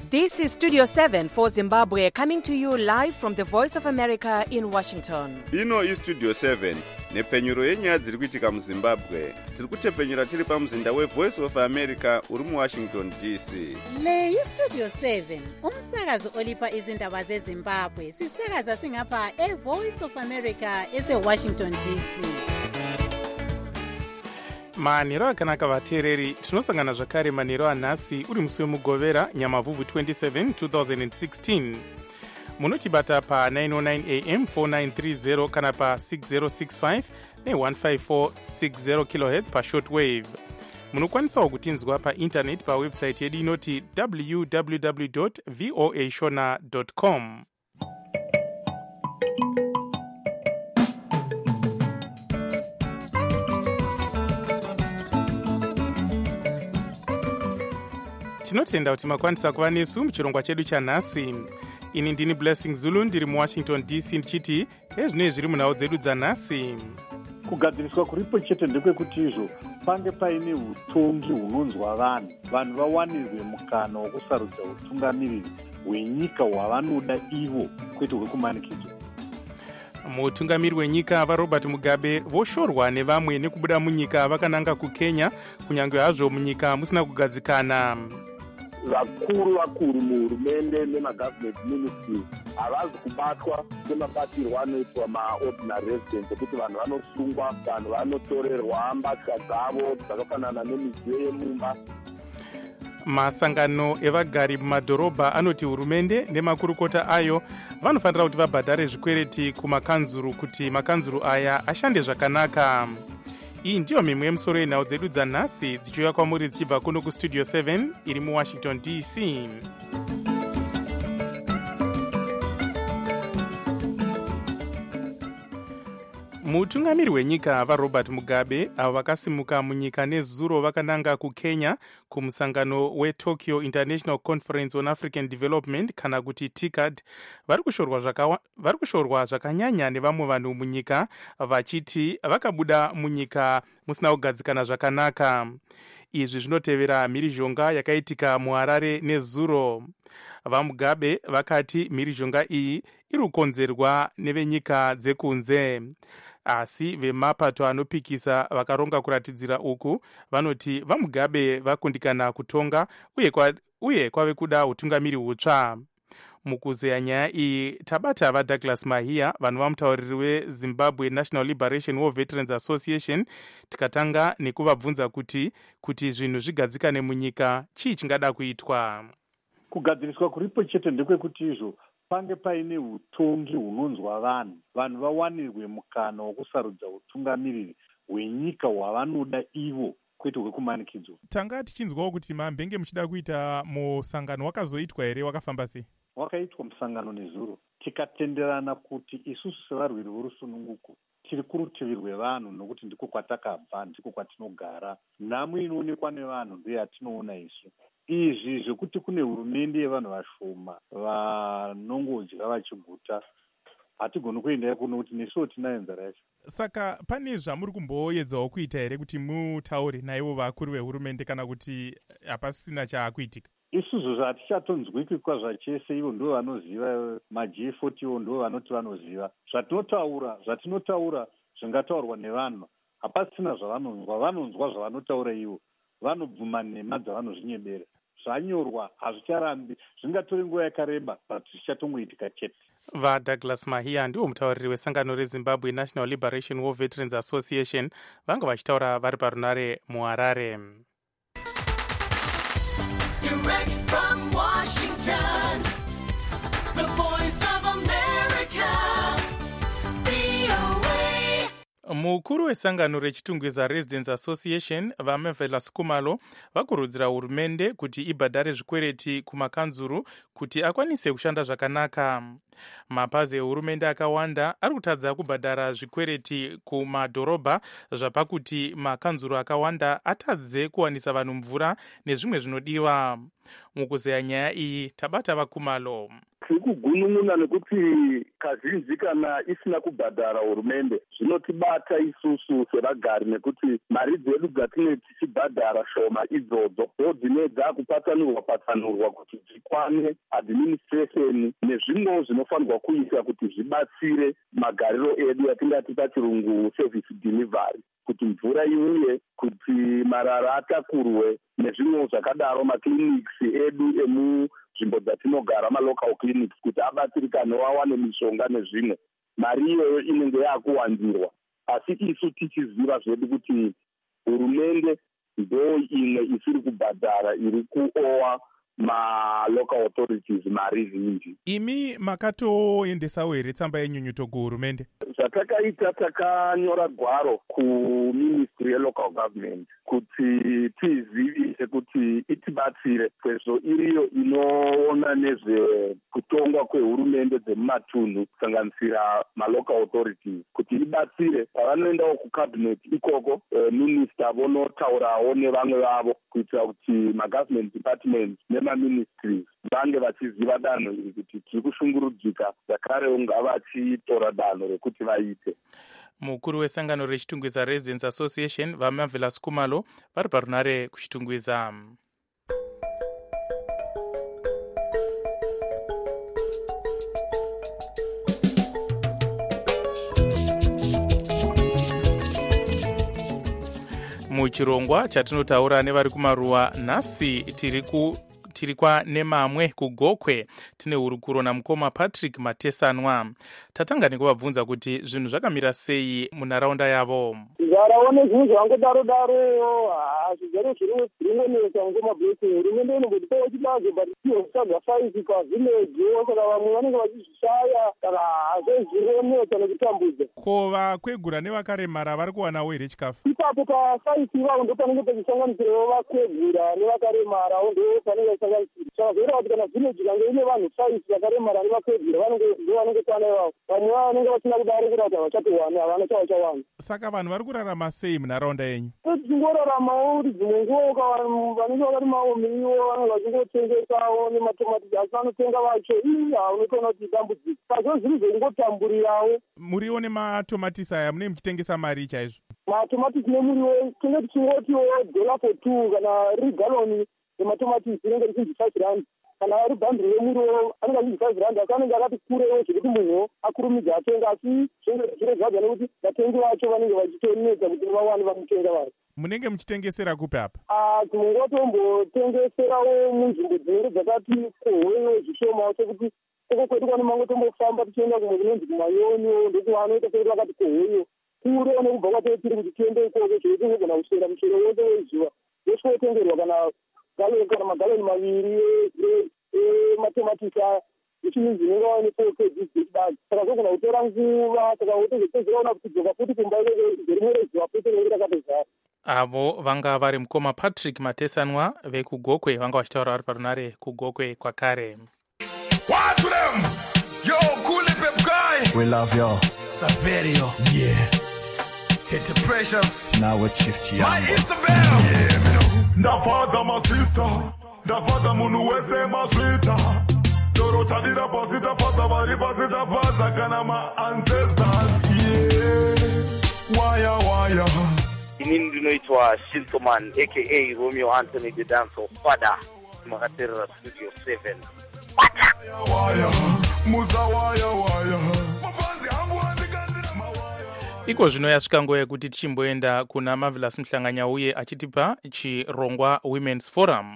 This is Studio 7 for Zimbabwe, coming to you live from the Voice of America in Washington. Ino iStudio 7 nepfenyuro yenyaya dziri kuitika muZimbabwe. Tiri kutepfenyura tiri pamuzinda weVoice of America uri muWashington DC. Le iStudio 7 umsakazo olipa izindaba zeZimbabwe. Sisakaza singapha eVoice of America eseWashington DC. manhero akanaka vateereri, tinosangana zvakare manhero anhasi uri musi wemugovera nyamavhuvhu 27 2016. munotibata pa 909 am 4930 kana pa 6065 ne15460 kHz pashortwave. munokwanisawo kutinzwa paintaneti pawebsite yedu inoti www.voashona.com. tinotenda kuti makwanisa kuva nesu muchirongwa chedu chanhasi. ini ndini Blessing Zulu, ndiri muWashington DC ndichiti ezvinei zviri munhau dzedu dzanhasi. kugadziriswa kuripo chete ndekwekuti izvo pange paine utongi hunonzwa vanhu vawanirwe mukana wokusarudza utungamiriri hwenyika hwavanoda ivo kwete hwekumanikidzwa. mutungamiri wenyika vaRobert Mugabe voshorwa nevamwe nekubuda munyika vakananga kuKenya, kunyange hazvo munyika musina kugadzikana. vakuru muhurumende nemagavernment ministries havazi kubatwa nemabatirwo anoitwa maordinary residents ekuti vanhu vanosungwa, vanhu vanotorerwa mbatya dzavo dzakafanana nemidziyo yemumba. masangano evagari mumadhorobha anoti hurumende nemakurukota ayo vanofanira kuti vabhadhare zvikwereti kumakanzuru kuti makanzuru aya ashande zvakanaka. iyi ndiyo mimwe yemusoro yenhau dzedu dzanhasi dzichiuya kwamuri dzichibva kuno kustudio 7 iri muWashington DC. mutungamiri wenyika vaRobert Mugabe avo vakasimuka munyika nezuro vakananga kuKenya kumusangano weTokyo International Conference on African Development kana kuti TICAD. vari kushorwa zvakanyanya nevamwe vanhu munyika vachiti vakabuda munyika musina kugadzikana zvakanaka. izvi zvinotevera mhirizhonga yakaitika muHarare nezuro. vaMugabe vakati mhirizhonga iyi iri kukonzerwa nevenyika dzekunze, asi vemapato anopikisa vakaronga kuratidzira uku vanoti vaMugabe vakundikana kutonga uye kwave kuda utungamiri hutsva. mukuzeya nyaya iyi tabata vaDouglas Mahia, vanhu vamutauriri weZimbabwe National Liberation War Veterans Association, tikatanga nekuvabvunza kuti zvinhu zvigadzikane munyika chii chingada kuitwa. kugadziriswa kuripo chete ndekwekuti izvo pange paine utongi hunonzwa vanhu vawanirwe mukana wokusarudza utungamiriri hwenyika hwavanoda ivo kwete hwekumanikidzwa. tanga tichinzwawo kuti mambenge muchida kuita musangano wakazoitwa here, wakafamba sei? wakaitwa musangano nezuro, tikatenderana kuti isusu sevarwiri vorusununguko tiri kurutivi rwevanhu nokuti ndiko kwatakabva, ndiko kwatinogara. nhamo inoonekwa nevanhu ndeyatinoona isu. izvi zvekuti kune hurumende yevanhu vashoma vanongodya vachiguta hatigoni kuenda kuno kuti nesuwo tinayo nzara yacho. saka pane zvamuri kumboedzawo kuita here kuti mutaure naivo vakuru vehurumende kana kuti hapasina chaakuitika? isusu zvatichatonzwiki kwazvachese, ivo ndo vanoziva, maG40 ivo ndo vanoti vanoziva. zvatinotaura zvingataurwa nevanhu hapasina zvavanonzwa. vanonzwa zvavanotaura ivo, vanobvuma nhema dzavanozvinyebera. zvanyorwa hazvicharambi, zvingatori nguva yakareba but zvichatongoitika chete. vaDouglas Mahia ndiwo mutauriri wesangano reZimbabwe National Liberation War Veterans Association, vanga vachitaura vari parunare muHarare. Direct from Washington, the Voice of America, VOA. mukuru wesangano rechitungwiza Residents Association vaMavelas Kumalo vakurudzira hurumende kuti ibhadhare zvikwereti kumakanzuru kuti akwanise kushanda zvakanaka. mapazi ehurumende akawanda ari kutadza kubhadhara zvikwereti kumadhorobha zvapakuti makanzuru akawanda atadze kuwanisa vanhu mvura nezvimwe zvinodiwa. mukuzeya nyaya iyi tabata vaKumalo. tiri kugunun'una nekuti kazhinji kana isina kubhadhara hurumende zvinotibata isusu sevagari, nekuti mari dzedu dzatinenge tichibhadhara shoma idzodzo dzinenge dzakupatsanurwa kuti dzikwane administration nezvimwewo zvinofanirwa kuita kuti zvibatsire magariro edu yatingati pachirungu service delivery, kuti mvura iuye, kuti marara atakurwe nezvimwewo zvakadaro. Maclinics edu emunzvimbo dzatinogara, malocal clinics, kuti abatsirikane wawane mishonga nezvimwe, mari iyoyo inenge yakuwandirwa. Asi isu tichiziva zvedu kuti hurumende ndo imwe isiri kubhadhara, iri kuowa ma-local authorities mari zhinji. Imi makatoendesawo here tsamba yenyunyuto kuhurumende? Zvatakaita, takanyora gwaro kuministry yelocal government kuti tizivise kuti itibatsire, sezvo iriyo inoona nezvekutongwa kwehurumende dzemumatunhu kusanganisira malocal authorities, kuti ibatsire pavanoendawo kucabinet ikoko, minister vonotaurawo nevamwe vavo kuitira kuti magovernment departments nemaministries vange vachiziva danho iri kuti tiri kushungurudzika, zvakarewo ngavachitora danho rekuti vaite. Mukuru wesangano rechitungwiza Residents Association vaMavelas Kumalo vari parunare kuchitungwiza. Muchirongwa chatinotaura nevari kumaruwa nhasi tiri kwaNemamwe kuGokwe tine hurukuro namukoma Patrick Matesanwa. Tatanga nekuvabvunza kuti zvinhu zvakamira sei munharaunda yavo. Zvaraone zvinhu zvangodaro hazvigare zviringonetsa ngemablessing. Hurumende inombotitawo chibazo but tihosaga faisi pavhileji, saka vamwe vanenge vachizvishaya, saka hazvezvironetsa nekutambudza. Ko vakwegura nevakaremara vari kuwanawo here chikafu? Ipapo pafaisi ivavo ndo panenge pachisanganisirawo vakwegura nevakaremarawo ndo panenge pachisanganisira. Saka zvoita kuti kana vhileji kange ine vanhu faisi vakaremara nevakwegura ndo vanenge kwana ivavo. Vamwe vanenge vasina kudaro kuti havachatowana, havana chavachawana. Saka vanhu vari kurarama sei munharaunda yenyu? Tichingoraramawo kuti dzimwe nguva vanenge vakarimawo miriwo vanenge vachingotengesawo nematomatisi, asi vanotenga vacho unotoona kuti dambudziko. Saka zviri zvekungotamburirawo. Muriwo nematomatisi aya munenge muchitengesa mari chaizvo? Matomatisi nemuriwo tinenge tichingotiwo $4 kana riri galoni rematomatisi inenge richinzi R5. Kana ari bhandiri remuriwo anenge achinzi R5, asi anenge akati kurewo zvekuti munhu akurumidza atenga, asi zviro zvadza nekuti vatengi vacho vanenge vachitonetsa kuti vawane vamutenga vacho. Munenge muchitengesera kupi apa? Dzimwe nguva tombotengeserawo munzvimbo dzinenge dzakati kohweyo zvishoma, sekuti uko kwedu kwane mango tombofamba tichienda kumwe kunonzi kumayonyo, ndokuti vanoita sekuti vakati kohweyo kurewo nekubva kwatoo tiri kuti tiende ikoko zvotingogona kuswera muchero wose wezuva wosvikotengerwa kana magaloni maviri ematomatisi aya ichiminzi inenge waone 4 kg dzechibage. Saka zogona kutora nguva, saka wotozopedzeraona kuti dzoka futi kumba rimwe rezuva futi rinenge rakatozara. Avo vanga vari mukoma Patrick Matesanwa vekugokwe vanga vachitaura vari parunare kugokwe kwakare. What to them? Yo, cool pep guy. We love y'all. Saverio. Yeah. It's a precious. Now we're shift My young. Isabel. Yeah, me know. Ndafaza masista, ndafaza munu wese maswita. Torotadira pasita faza bari pasita faza kana ma ancestors. Yeah, waya. Inini ndinoitwa Shintoman aka Romeo Anthony the Dancer Father Makaterera Studio 7. Waya, muza waya. Iko zvino yasvika nguva yekuti tichimboenda kuna Marvelous Mhlanganya uye achitipa chirongwa Women's Forum.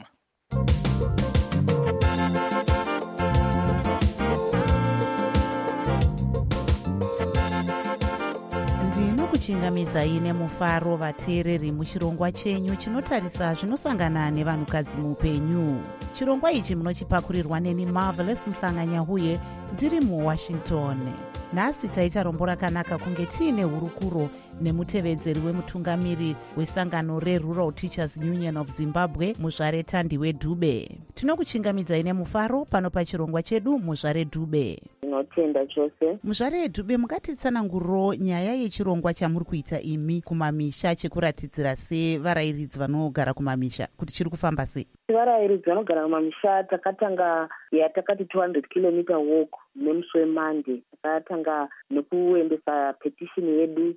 ndinokuchingamidzai nemufaro vateereri muchirongwa chenyu chinotarisa zvinosangana nevanhukadzi muupenyu. Chirongwa ichi munochipakurirwa neni Marvelous Mhlanganya uye ndiri muWashington. Nhasi taita rombo rakanaka kunge tiine hurukuro nemutevedzeri wemutungamiri wesangano reRural Teachers Union of Zimbabwe, Muzvare Tandiwe Dube. Tinokuchingamidzai nemufaro pano pachirongwa chedu Muzvare Dube. tinotenda chose. Muzvare Dhube, mukatitsananguriro nyaya yechirongwa chamuri kuita imi kumamisha chekuratidzira sevarayiridzi vanogara kumamisha kuti chiri kufamba sei? Varayiridzi vanogara kumamisha takatanga yatakati 200 km walk nemusi weMonday. Takatanga nekuendesa petition yedu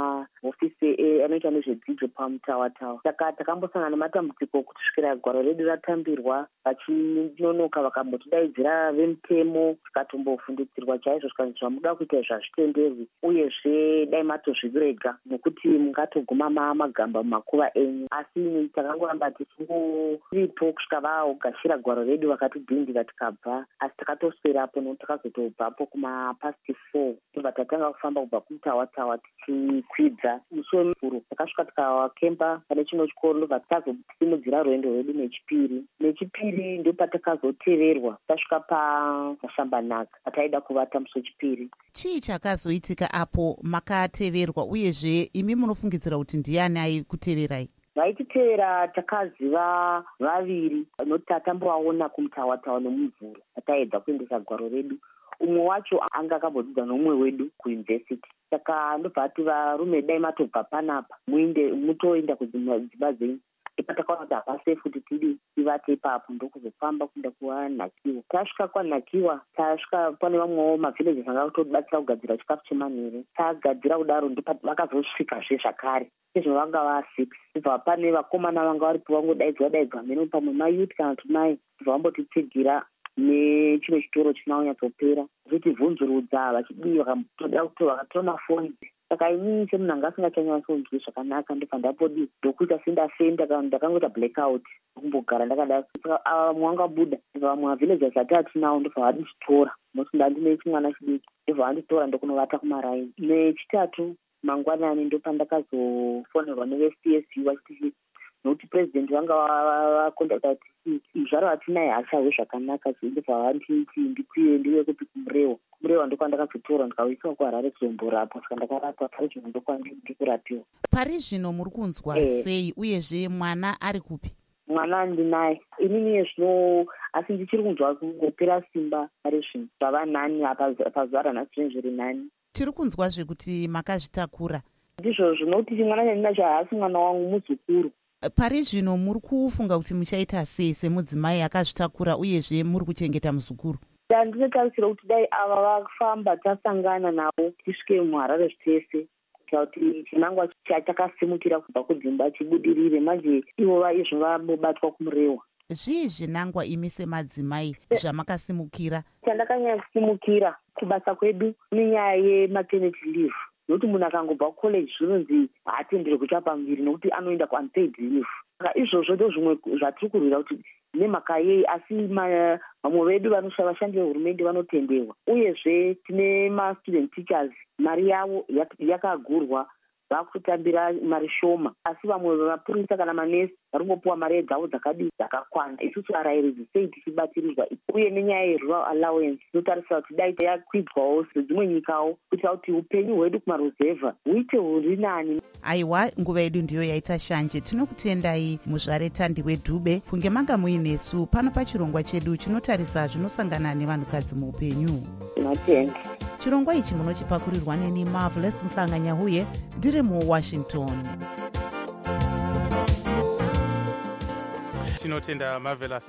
kumahofisi anoita nezvedzidzo pamutawatawa. Saka takambosangana nematambudziko kusvikira gwaro redu ratambirwa, vachinonoka vakambotidaidzira vemutemo, tikatombofundisirwa chaizvo zvikanzi zvamuda kuita zvazvitenderwi, uyezve dai matozvirega nokuti mungatoguma magamba mumakuva enyu. Asi takangoramba tichingoripo kusvika vaogashira gwaro redu vakatidhindira tikabva. Asi takatoswerapo nokuti takazotobvapo kumapasti 4 tobva tatanga kufamba kubva kumutawatawa tichikwidza musi wemvuro. Takasvika tikakemba pane chimwe chikoro ndobva takazosimudzira rwendo rwedu nechipiri ndo patakazoteverwa tasvika paShambanaka pataida kuvata musi wechipiri. Chii chakazoitika apo makateverwa, uyezve imi munofungidzira kuti ndiani aikuteverai? Vaititevera takaziva vaviri noti tatambovaona kumutawatawa nomumvuro pataedza kuendesa gwaro redu. Umwe wacho anga akambodzidza nomumwe wedu kuyunivhesiti. Saka ndobva ati varume dai matobva panapa mutoenda kudzimba dzenyu. Patakaona kuti hapasei kuti tidi tivate ipapo ndokuzofamba kuenda kunakiwa. Tasvika kwaNakiwa, tasvika pane vamwewo mavhileji anga kutobatsira kugadzira chikafu chemanheru. Tagadzira kudaro ndipo vakazosvikazve zvakare sezvo vanga va6. Kubva pane vakomana vanga varipo vangodaidzwa mheno pamwe mayuti kana kuti mai vambotitsigirira nechimwe chitoro chisina kunyatsopera zvichibvunzurudza vachidii vakatoda vakatora mafoni. Saka inini semunhu anga asingachanyatsonzwi zvakanaka ndobva ndapodi ndokuita sendafenda kana ndakangoita blackout kumbogara ndakadaro. Saka vamwe vangabuda vamwe mavhillagers atati nawo ndobva vanditora nokuti ndandine chimwana chidiki ndobva vanditora ndokunovata kumaraini. Nechitatu mangwanani ndopandakazofonerwa neve-CSU vachiti nokuti president vanga vakondakta kuti zvaro hatinaye hachahwe zvakanaka ndobva vanditi ndiwe kupi kumurewa ndokwandakazotora ndikauiswa kuHarare kuzomborapo. Saka ndakarapwa pari zvino ndokwandirikurapiwa. Pari zvino muri kunzwa sei, uyezve mwana ari kupi? Mwana ndinaye inini zvino, asi ndichiri kunzwa kungopera simba pari zvino zvava 9 pazuva ranhasi zviri 9. Tiri kunzwazve kuti makazvitakura. Ndizvo zvinokuti mwana chandinacho haasi mwana wangu, muzukuru. Pari zvino muri kufunga kuti muchaita sei semudzimai akazvitakura uyezve muri kuchengeta muzukuru? Ndinotarisira kuti dai ava vafamba tasangana navo tisvike muHarare zvitese kuita kuti chinangwa chakasimukira kubva kudzimba chibudirire. Manje ivo vaizvo vambobatwa kumurewa. Zvii zvinangwa imi semadzimai zvamakasimukira? Chandakanyatsimukira kubasa kwedu nenyaya yematernity leave, nokuti munhu akangobva kucollege zvinonzi haatenderwi kuchapa muviri nokuti anoenda kuunpaid leave. Saka izvozvo ndo zvimwe zvatiri kurwira kuti nemhaka yei, asi vamwe vedu vashandi vehurumende vanotenderwa. Uyezve tine ma-student teachers mari yavo yakagurwa, vakutambira mari shoma, asi vamwe vamapurisa kana manesi varingopuwa mari dzavo dzakakwana. Isusu varayiridzi sei tichibatirirwa, uye nenyaya yerural allowance inotarisira kuti dai yakwidzwawo sedzimwe nyikawo kuitira kuti upenyu hwedu kumaruzevha huite huri nani. Aiwa, nguva yedu ndiyo yaita shanje. Tinokutendai Muzvare Thandiwe Dhube kunge manga muinesu pano pachirongwa chedu chinotarisa zvinosangana nevanhukadzi muupenyu. Tinotenda. Chirongwa ichi munochipakurirwa neni Marvelous Mhlanga-Nyahuye ndiri muWashington. Tinotenda Marvelous.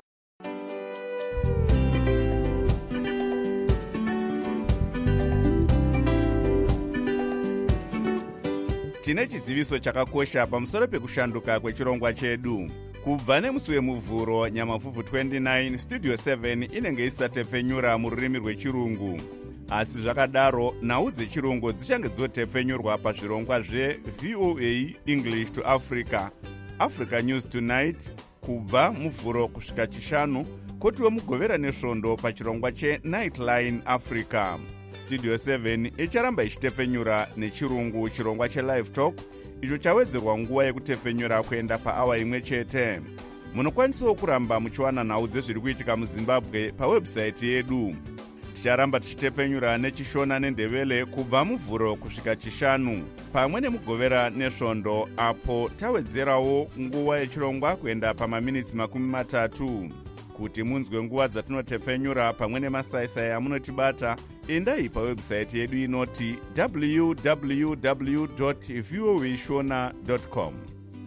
Tine chiziviso chakakosha pamusoro pekushanduka kwechirongwa chedu. Kubva nemusi wemuvhuro nyamavhuvhu 29 studio 7 inenge isatepfenyura mururimi rwechirungu. Asi zvakadaro nhau dzechirungu dzichange dzotepfenyurwa pazvirongwa zveVOA English to Africa, Africa News Tonight kubva muvhuro kusvika chishanu, kotiwo mugovera nesvondo pachirongwa cheNightline Africa. Studio 7 icharamba ichitepfenyura nechirungu chirongwa cheLive Talk, icho chawedzerwa nguva yekutepfenyura kuenda paawa imwe chete. Munokwanisawo kuramba muchiwana nhau dzezviri kuitika muZimbabwe pawebhusaiti yedu. Ticharamba tichitepfenyura nechishona nendevele kubva muvhuro kusvika chishanu, pamwe nemugovera nesvondo apo tawedzerawo nguva yechirongwa kuenda pamaminitsi 30. Kuti munzwe nguva dzatinotepfenyura pamwe nemasaisai amunotibata, endai pawebhusaiti yedu inoti www.voashona.com.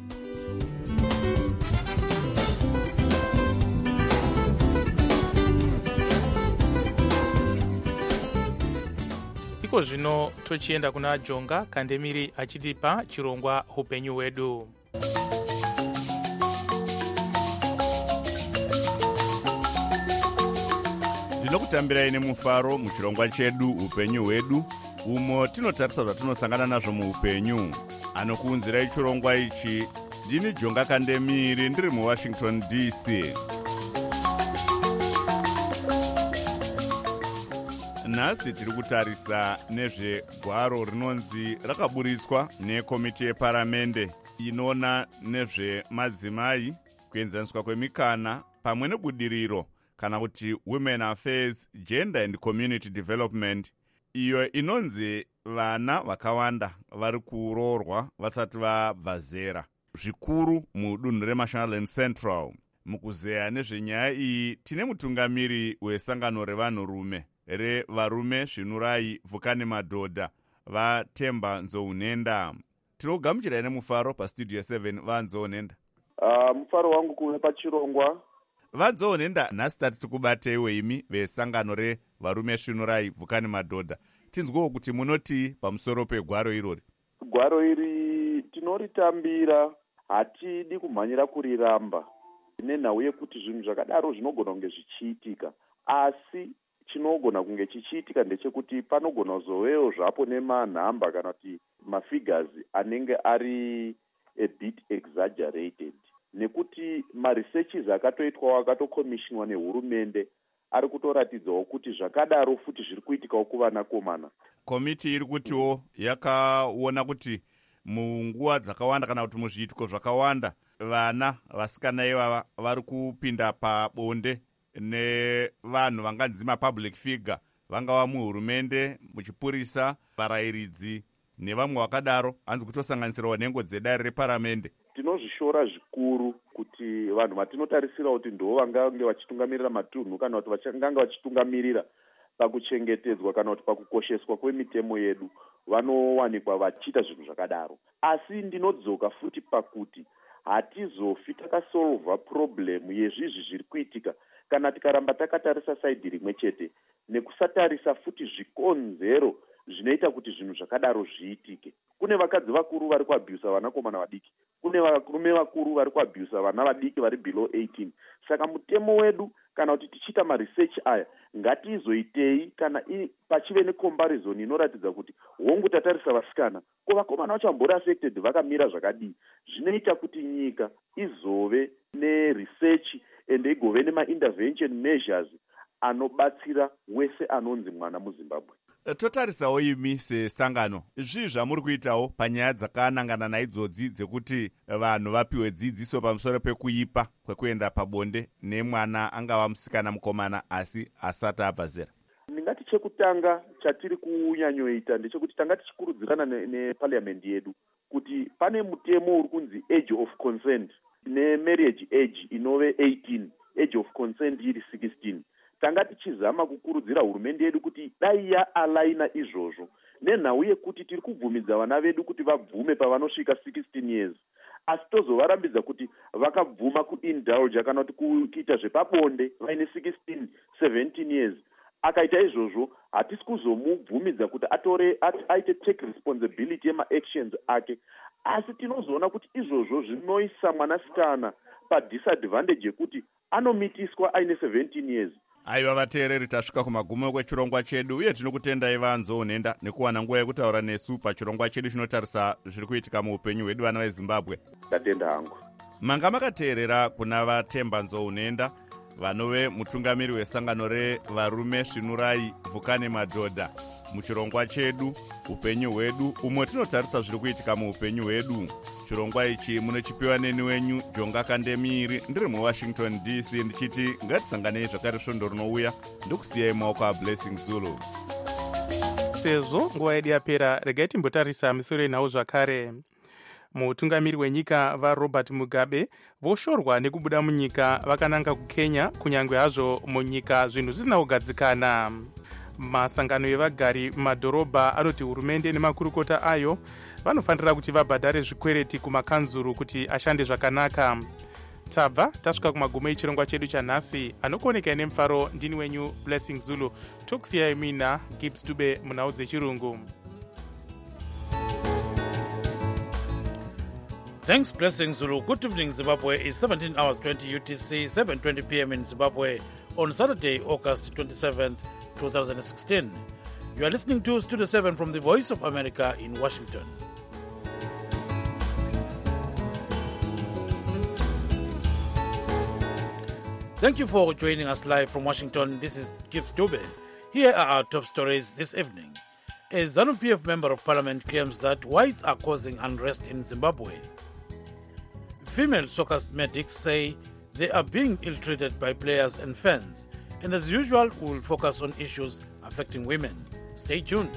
iko zvino tochienda kuna Jonga Kandemiri achitipa chirongwa upenyu hwedu. Ndinokutambirai nemufaro muchirongwa chedu upenyu hwedu, umo tinotarisa zvatinosangana nazvo muupenyu. Anokuunzirai chirongwa ichi ndini Jonga Kandemiri ndiri muWashington DC. Nhasi tiri kutarisa nezvegwaro rinonzi rakaburitswa nekomiti yeparamende inoona nezvemadzimai, kuenzaniswa kwemikana pamwe nebudiriro kana kuti Women Affairs, Gender and Community Development, iyo inonzi vana vakawanda vari kuroorwa vasati vabva zera, zvikuru mudunhu reMashonaland Central. Mukuzeya nezvenyaya iyi tine mutungamiri wesangano revanhurume revarume svinurai vhukani madhodha vaTemba Nzounenda. Tinogamuchirai nemufaro pastudio 7 vaNzounenda. Mufaro wangu kuve pachirongwa. vaNzounenda, nhasi tati tikubateiwo imi vesangano revarume svinurai vhukani madhodha. Tinzwewo kuti munoti pamusoro pegwaro irori. Gwaro iri tinoritambira, hatidi kumhanyira kuriramba nenhau yekuti zvinhu zvakadaro zvinogona kunge zvichiitika, asi chinogona kunge chichiitika ndechekuti panogona kuzovewo zvapo nemanhamba kana kuti mafigures anenge ari a bit exaggerated, nekuti maresearches akatoitwawo akatokomishinwa nehurumende ari kutoratidzawo kuti zvakadaro futi zviri kuitikawo kuvanakomana. Komiti iri kutiwo yakaona kuti munguva dzakawanda kana kuti muzviitiko zvakawanda vana vasikana ivava vari kupinda pabonde nevanhu vanganzi mapublic figure, vangava muhurumende, muchipurisa, varayiridzi nevamwe vakadaro, hanzi kutosanganisirawo nhengo dzedare reparamende. Tinozvishora zvikuru kuti vanhu vatinotarisira kuti ndo vangange vachitungamirira matunhu kana kuti vachangange vachitungamirira pakuchengetedzwa kana kuti pakukosheswa kwemitemo yedu vanowanikwa vachiita zvinhu zvakadaro. Asi ndinodzoka futi pakuti hatizofi takasolva problem yezvizvi zviri kuitika kana tikaramba takatarisa saidhi rimwe chete, nekusatarisa futi zvikonzero zvinoita kuti zvinhu zvakadaro zviitike. Kune vakadzi vakuru vari kuabhusa vanakomana vadiki, kune varume vakuru vari kuabhusa vana vadiki vari below 18. Saka mutemo wedu kana kuti tichiita maresearch aya ngatizoitei kana pachive necomparison inoratidza kuti hongu tatarisa vasikana ko vakomana vachambori affected vakamira zvakadii. Zvinoita kuti nyika izove neresearch ende igove nemaintervention measures anobatsira wese anonzi mwana muZimbabwe. Totarisawo imi sesangano, zvii zvamuri kuitawo panyaya dzakanangana naidzodzi dzekuti vanhu vapiwe dzidziso pamusoro pekuipa kwekuenda pabonde nemwana angava musikana mukomana asi asati abva zera? Ndingati chekutanga chatiri kunyanyoita ndechekuti tanga tichikurudzirana neparliamendi yedu kuti pane mutemo uri kunzi age of consent nemarriage age inove 18, age of consent iri 16. Tanga tichizama kukurudzira hurumende yedu kuti dai yaalaina izvozvo nenhau yekuti tiri kubvumidza vana vedu kuti vabvume pavanosvika 16 years, asi tozovarambidza kuti vakabvuma kuindulge kana kuti kuita zvepabonde vaine 16, 17 years. Akaita izvozvo hatisi kuzomubvumidza kuti aite take responsibility yemaactions ake, asi tinozoona kuti izvozvo zvinoisa mwanasikana padisadvantage yekuti anomitiswa aine 17 years. Aiva vateereri, tasvika kumagumo kwechirongwa chedu uye tinokutendai vaNzounenda nekuwana nguva yekutaura nesu pachirongwa chedu chinotarisa zviri kuitika muupenyu hwedu vana veZimbabwe. Ndatenda hangu. Manga makateerera kuna vaTemba Nzounenda, vanove mutungamiri wesangano revarume svinurai vhukani madhodha, muchirongwa chedu upenyu hwedu, umwe tinotarisa zviri kuitika muupenyu hwedu. Chirongwa ichi munochipiwa neni wenyu Jonga Kandemiri, ndiri muWashington DC, ndichiti ngatisanganei zvakare svondo rinouya. Ndokusiyai maoko aBlessing Zulu. Sezvo nguva yedu yapera, regai timbotarisa misoro yenhau zvakare. Mutungamiri wenyika vaRobert Mugabe voshorwa nekubuda munyika vakananga kuKenya, kunyange hazvo munyika zvinhu zvisina kugadzikana. masangano evagari mumadhorobha anoti hurumende nemakurukota ayo vanofanira kuti vabhadhare zvikwereti kumakanzuru kuti ashande zvakanaka. Tabva tasvika kumagumo echirongwa chedu chanhasi. Anokuonekai nemufaro ndini wenyu Blessing Zulu. Tokusiyai mina Gibbs Dube munhau dzechirungu. Thanks, Blessing Zulu. Good evening, Zimbabwe. It's 17 hours 20 UTC, 7:20 p.m. in Zimbabwe on Saturday, August 27th, 2016. You are listening to Studio 7 from the Voice of America in Washington. Thank you for joining us live from Washington. This is Gibbs Dube. Here are our top stories this evening. A ZANU-PF member of parliament claims that whites are causing unrest in Zimbabwe. Female soccer medics say they are being ill-treated by players and fans. And as usual, we will focus on issues affecting women. Stay tuned.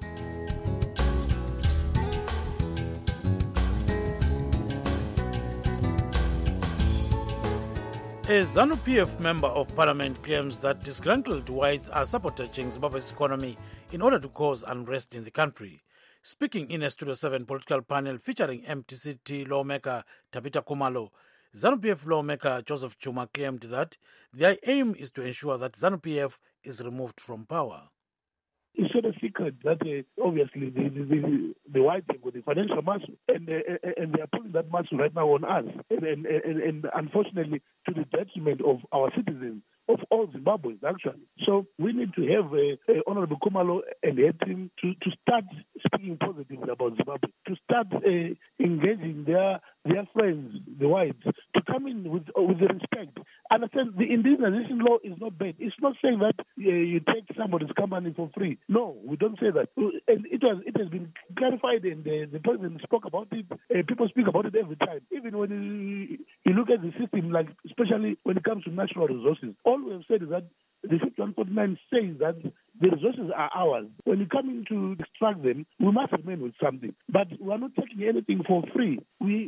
A ZANU-PF member of parliament claims that disgruntled whites are sabotaging Zimbabwe's economy in order to cause unrest in the country. Speaking in a Studio 7 political panel featuring MTCT lawmaker Tabita Kumalo, ZANU-PF lawmaker Joseph Chuma claimed that their aim is to ensure that ZANU-PF is removed from power. It's not a secret that obviously the white thing with the financial muscle, and they are putting that muscle right now on us, and unfortunately to the detriment of our citizens, of all Zimbabweans actually. So we need to have Honorable Kumalo and her team to start speaking positively about Zimbabwe, to start engaging their friends, the whites, to come in with the respect. Understand, the indigenization law is not bad. It's not saying that you take somebody's company for free. No, we don't say that. And it has been clarified, and the president spoke about it. People speak about it every time. Even when you look at the system, like especially when it comes to natural resources, all we have said is that the 5149 says that the resources are ours. When you come in to extract them, we must remain with something. But we are not taking anything for free.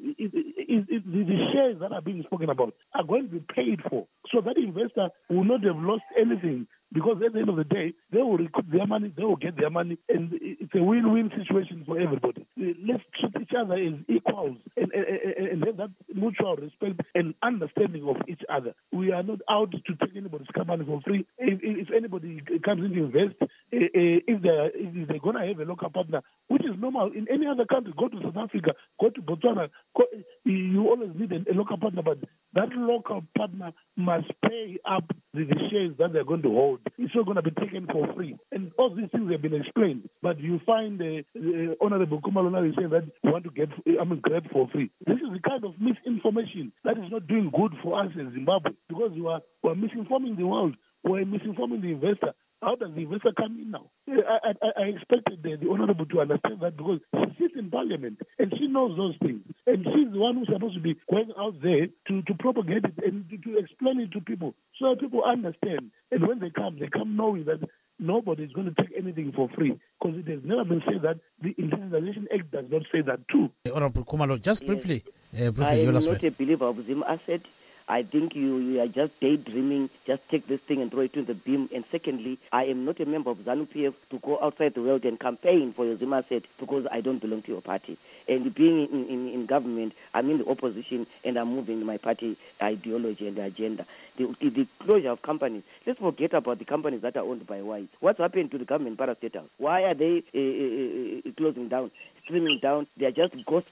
The shares that are being spoken about are going to be paid for. So that investor will not have lost anything, because at the end of the day, they will recoup their money, they will get their money, and it's a win-win situation for everybody. Let's treat each other as equals and have that mutual respect and understanding of each other. We are not out to take anybody's company for free. If anybody comes in to invest, if they're going to have a local partner, which is normal in any other country, go to South Africa, go to Botswana, you always need a local partner, but that local partner must pay up the shares that they're going to hold. It's not going to be taken for free. And all these things have been explained. But you find Honorable Kumalo now saying that you want to grab for free. This is the kind of misinformation that is not doing good for us in Zimbabwe, because we are misinforming the world. We're misinforming the investor. How does the investor come in now? I expected the Honorable to understand that, because she sits in Parliament and she knows those things. And she's the one who's supposed to be going out there to propagate it and to explain it to people, so that people understand. And when they come knowing that nobody is going to take anything for free, because it has never been said that. The Indigenization Act does not say that too. Honorable Kumalo, just briefly. I am not a believer of Zim asset. I think you are just daydreaming, just take this thing and throw it to the beam. And secondly, I am not a member of ZANU-PF to go outside the world and campaign for your Zima set, because I don't belong to your party. And being in government, I'm in the opposition and I'm moving my party ideology and agenda. The closure of companies, let's forget about the companies that are owned by whites. What's happened to the government parastatals? Why are they closing down, streaming down? They are just ghost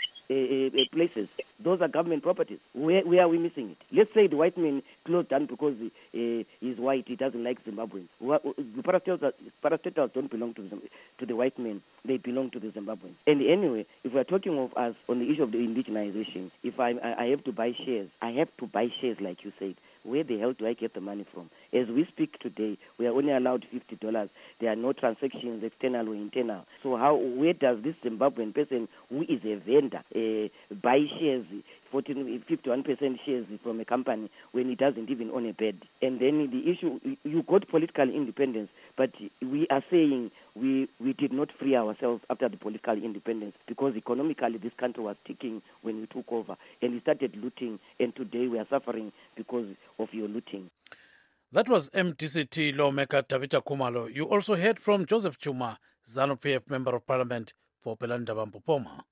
places. Those are government properties. Where are we missing it? Let's say the white man closed down because he's white, he doesn't like Zimbabweans. The parastatals don't belong to the white men, they belong to the Zimbabweans. And anyway, if we're talking of us on the issue of the indigenization, if I have to buy shares, I have to buy shares like you said. Where the hell do I get the money from? As we speak today, we are only allowed $50. There are no transactions, external or internal. So where does this Zimbabwean person who is a vendor buy shares, 51% shares from a company when he doesn't even own a bed? And then the issue, you got political independence, but we are saying we did not free ourselves after the political independence, because economically this country was ticking when we took over, and we started looting, and today we are suffering because of your looting. That was MDCT lawmaker Tabita Kumalo. You also heard from Joseph Chuma, ZANU-PF Member of Parliament for Pelanda Mpopoma.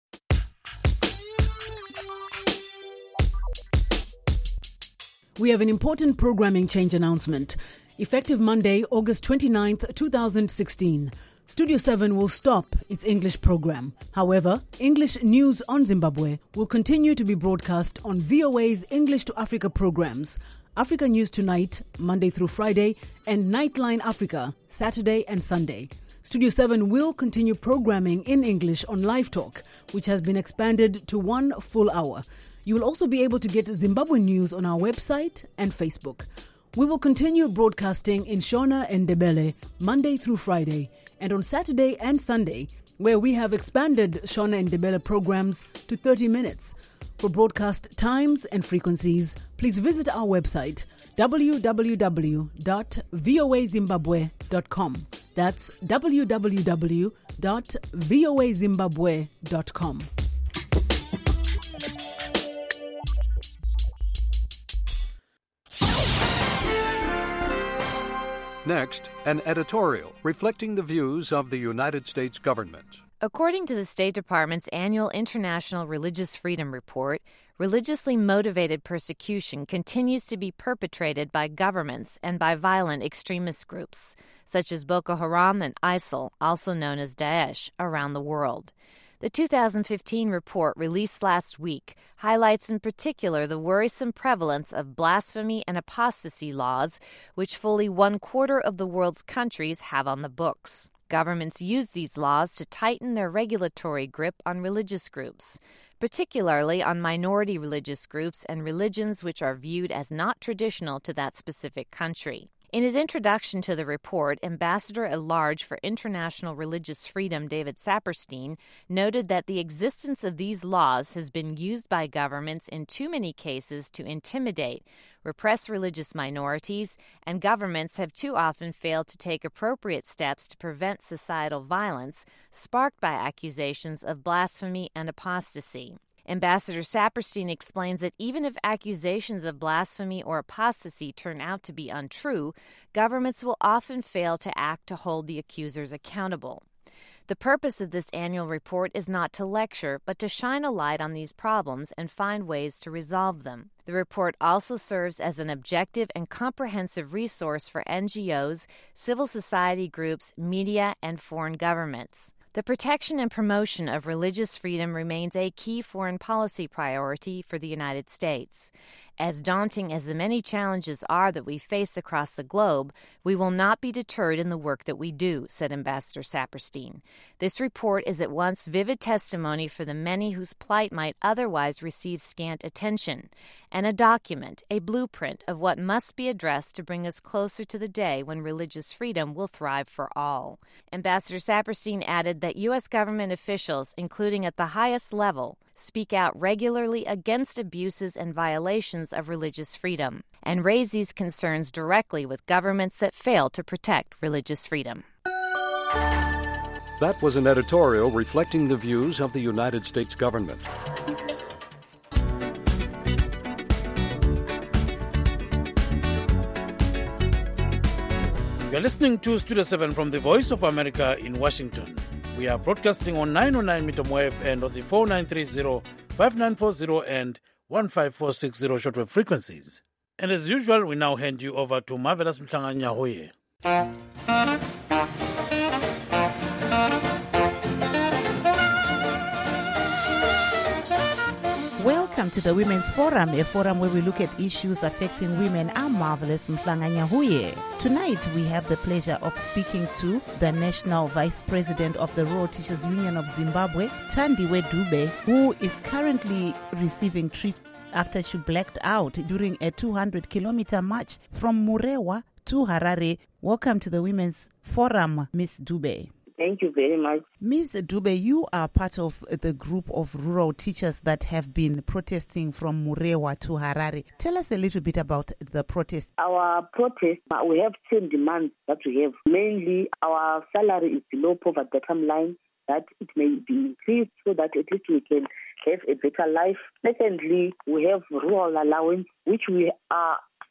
We have an important programming change announcement. Effective Monday, August 29th, 2016. Studio 7 will stop its English program. However, English News on Zimbabwe will continue to be broadcast on VOA's English to Africa programs. Africa News Tonight, Monday through Friday, and Nightline Africa, Saturday and Sunday. Studio 7 will continue programming in English on Live Talk, which has been expanded to 1 full hour. You will also be able to get Zimbabwe news on our website and Facebook. We will continue broadcasting in Shona and Ndebele, Monday through Friday, and on Saturday and Sunday, where we have expanded Shona and Ndebele programs to 30 minutes. For broadcast times and frequencies, please visit our website, www.voazimbabwe.com. That's www.voazimbabwe.com. Next, an editorial reflecting the views of the United States government. According to the State Department's annual International Religious Freedom Report, religiously motivated persecution continues to be perpetrated by governments and by violent extremist groups, such as Boko Haram and ISIL, also known as Daesh, around the world. The 2015 report released last week highlights in particular the worrisome prevalence of blasphemy and apostasy laws, which fully 1/4 of the world's countries have on the books. Governments use these laws to tighten their regulatory grip on religious groups, particularly on minority religious groups and religions which are viewed as not traditional to that specific country. In his introduction to the report, Ambassador-at-Large for International Religious Freedom David Saperstein noted that the existence of these laws has been used by governments in too many cases to intimidate, repress religious minorities, and governments have too often failed to take appropriate steps to prevent societal violence sparked by accusations of blasphemy and apostasy. Ambassador Saperstein explains that even if accusations of blasphemy or apostasy turn out to be untrue, governments will often fail to act to hold the accusers accountable. The purpose of this annual report is not to lecture, but to shine a light on these problems and find ways to resolve them. The report also serves as an objective and comprehensive resource for NGOs, civil society groups, media, and foreign governments. The protection and promotion of religious freedom remains a key foreign policy priority for the United States. As daunting as the many challenges are that we face across the globe, we will not be deterred in the work that we do, said Ambassador Saperstein. This report is at once vivid testimony for the many whose plight might otherwise receive scant attention, and a document, a blueprint of what must be addressed to bring us closer to the day when religious freedom will thrive for all. Ambassador Saperstein added that U.S. government officials, including at the highest level, speak out regularly against abuses and violations of religious freedom, and raise these concerns directly with governments that fail to protect religious freedom. That was an editorial reflecting the views of the United States government. You're listening to Studio 7 from the Voice of America in Washington. We are broadcasting on 909 meter wave and on the 4930, 5940 and 15460 shortwave frequencies. And as usual, we now hand you over to Marvelous Mhlanga-Nyahuye. Welcome to the Women's Forum, a forum where we look at issues affecting women. I'm Marvelous Mhlanga-Nyahuye. Tonight, we have the pleasure of speaking to the National Vice President of the Rural Teachers Union of Zimbabwe, Thandiwe Dube, who is currently receiving treatment after she blacked out during a 200-kilometer march from Murewa to Harare. Welcome to the Women's Forum, Ms. Dube. Thank you very much. Ms. Dube, you are part of the group of rural teachers that have been protesting from Murewa to Harare. Tell us a little bit about the protest. Our protest, we have 10 demands that we have. Mainly, our salary is below poverty bottom line, that it may be increased so that at least we can have a better life. Secondly, we have rural allowance, which we are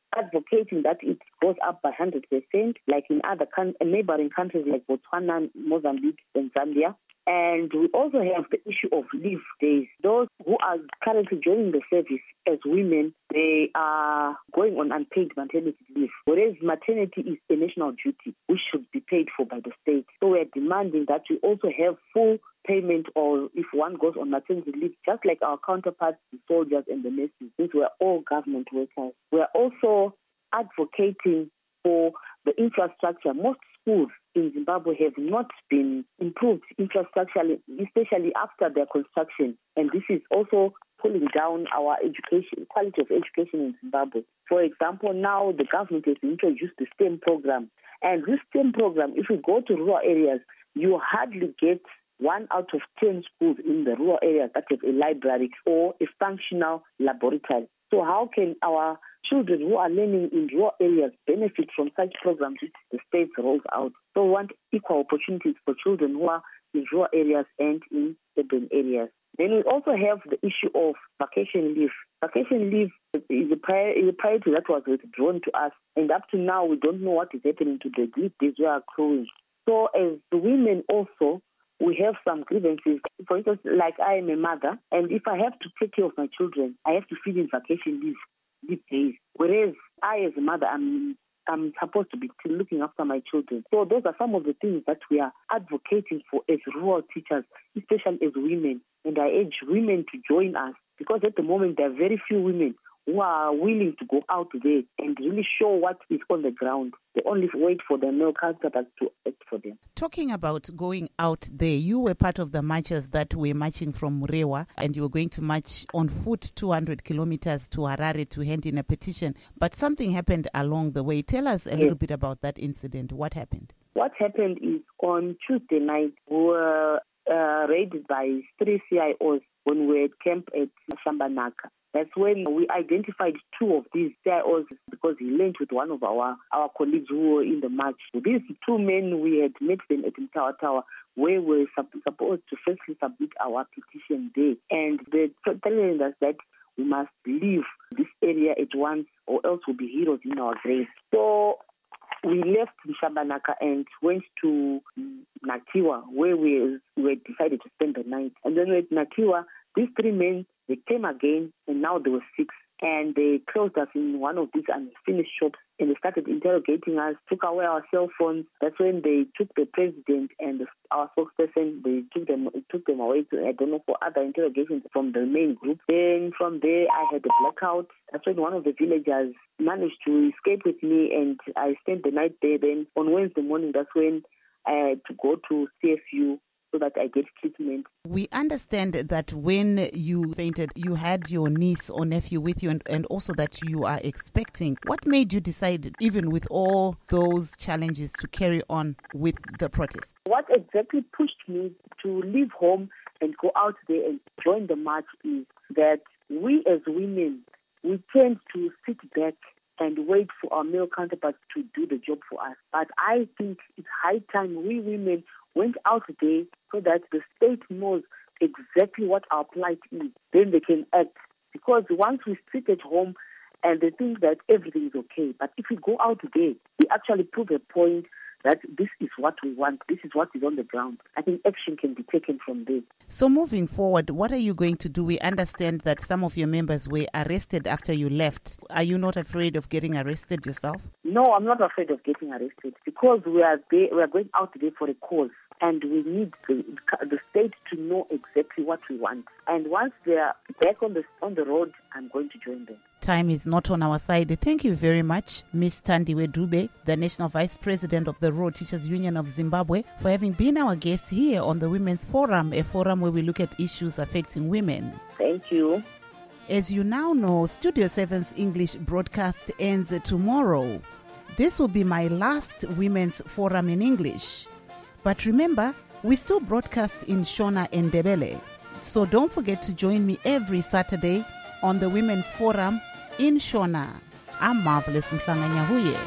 advocating that it goes up by 100%, like in other neighboring countries like Botswana, Mozambique, and Zambia. And we also have the issue of leave days. Those who are currently joining the service as women, they are going on unpaid maternity leave, whereas maternity is a national duty, which should be paid for by the state. So we are demanding that we also have full payment, or if one goes on maternity leave, just like our counterparts, the soldiers and the nurses, since we are all government workers. We are also advocating for the infrastructure. Most schools in Zimbabwe have not been improved infrastructurally, especially after their construction. And this is also pulling down our education, quality of education in Zimbabwe. For example, now the government has introduced the STEM program. And this STEM program, if you go to rural areas, you hardly get 1 out of 10 schools in the rural areas that have a library or a functional laboratory. So how can our children who are learning in rural areas benefit from such programs which the state rolls out? So we want equal opportunities for children who are in rural areas and in urban areas. Then we also have the issue of vacation leave. Vacation leave is a priority that was withdrawn to us, and up to now we don't know what is happening to the leave days we are accruing. So as the women also, we have some grievances. For instance, like I am a mother, and if I have to take care of my children, I have to fill in vacation leave days. Whereas I, as a mother, I'm supposed to be looking after my children. So those are some of the things that we are advocating for as rural teachers, especially as women. And I urge women to join us, because at the moment there are very few women who are willing to go out there and really show what is on the ground. They only wait for their male counterparts to act for them. Talking about going out there, you were part of the marchers that were marching from Murewa, and you were going to march on foot 200 kilometers to Harare to hand in a petition. But something happened along the way. Tell us a little bit about that incident. What happened? What happened is on Tuesday night, we were raided by 3 CIOs when we were at camp at Shambanaka. That's when we identified 2 of these CIOs, because he linked with one of our colleagues who were in the march. These 2 men, we had met them at Mtawa Tower, where we were supposed to firstly submit our petition there. And they telling us that we must leave this area at once, or else we'll be heroes in our graves. So we left Shambanaka and went to Nakiwa, where we decided to spend the night. And then at Nakiwa, these 3 men, they came again, and now there were 6. And they closed us in one of these unfinished shops, and they started interrogating us, took away our cell phones. That's when they took the president and our spokesperson. They took them away to, I don't know, for other interrogations from the main group. Then from there, I had a blackout. That's when one of the villagers managed to escape with me, and I spent the night there. Then on Wednesday morning, that's when I had to go to CFU so that I get treatment. We understand that when you fainted, you had your niece or nephew with you, and also that you are expecting. What made you decide, even with all those challenges, to carry on with the protest? What exactly pushed me to leave home and go out there and join the march is that we as women, we tend to sit back and wait for our male counterparts to do the job for us. But I think it's high time we women went out there so that the state knows exactly what our plight is. Then they can act. Because once we sit at home and they think that everything is okay, but if we go out there, we actually prove a point that this is what we want, this is what is on the ground. I think action can be taken from there. So moving forward, what are you going to do? We understand that some of your members were arrested after you left. Are you not afraid of getting arrested yourself? No, I'm not afraid of getting arrested, because we are going out there for a cause, and we need the state to know exactly what we want. And once they are back on the road, I'm going to join them. Time is not on our side. Thank you very much, Ms. Thandiwe Dube, the National Vice President of the Rural Teachers Union of Zimbabwe, for having been our guest here on the Women's Forum, a forum where we look at issues affecting women. Thank you. As you now know, Studio 7's English broadcast ends tomorrow. This will be my last Women's Forum in English. But remember, we still broadcast in Shona and Ndebele. So don't forget to join me every Saturday on the Women's Forum in Shona. I'm Marvelous Mhlanga-Nyahuye.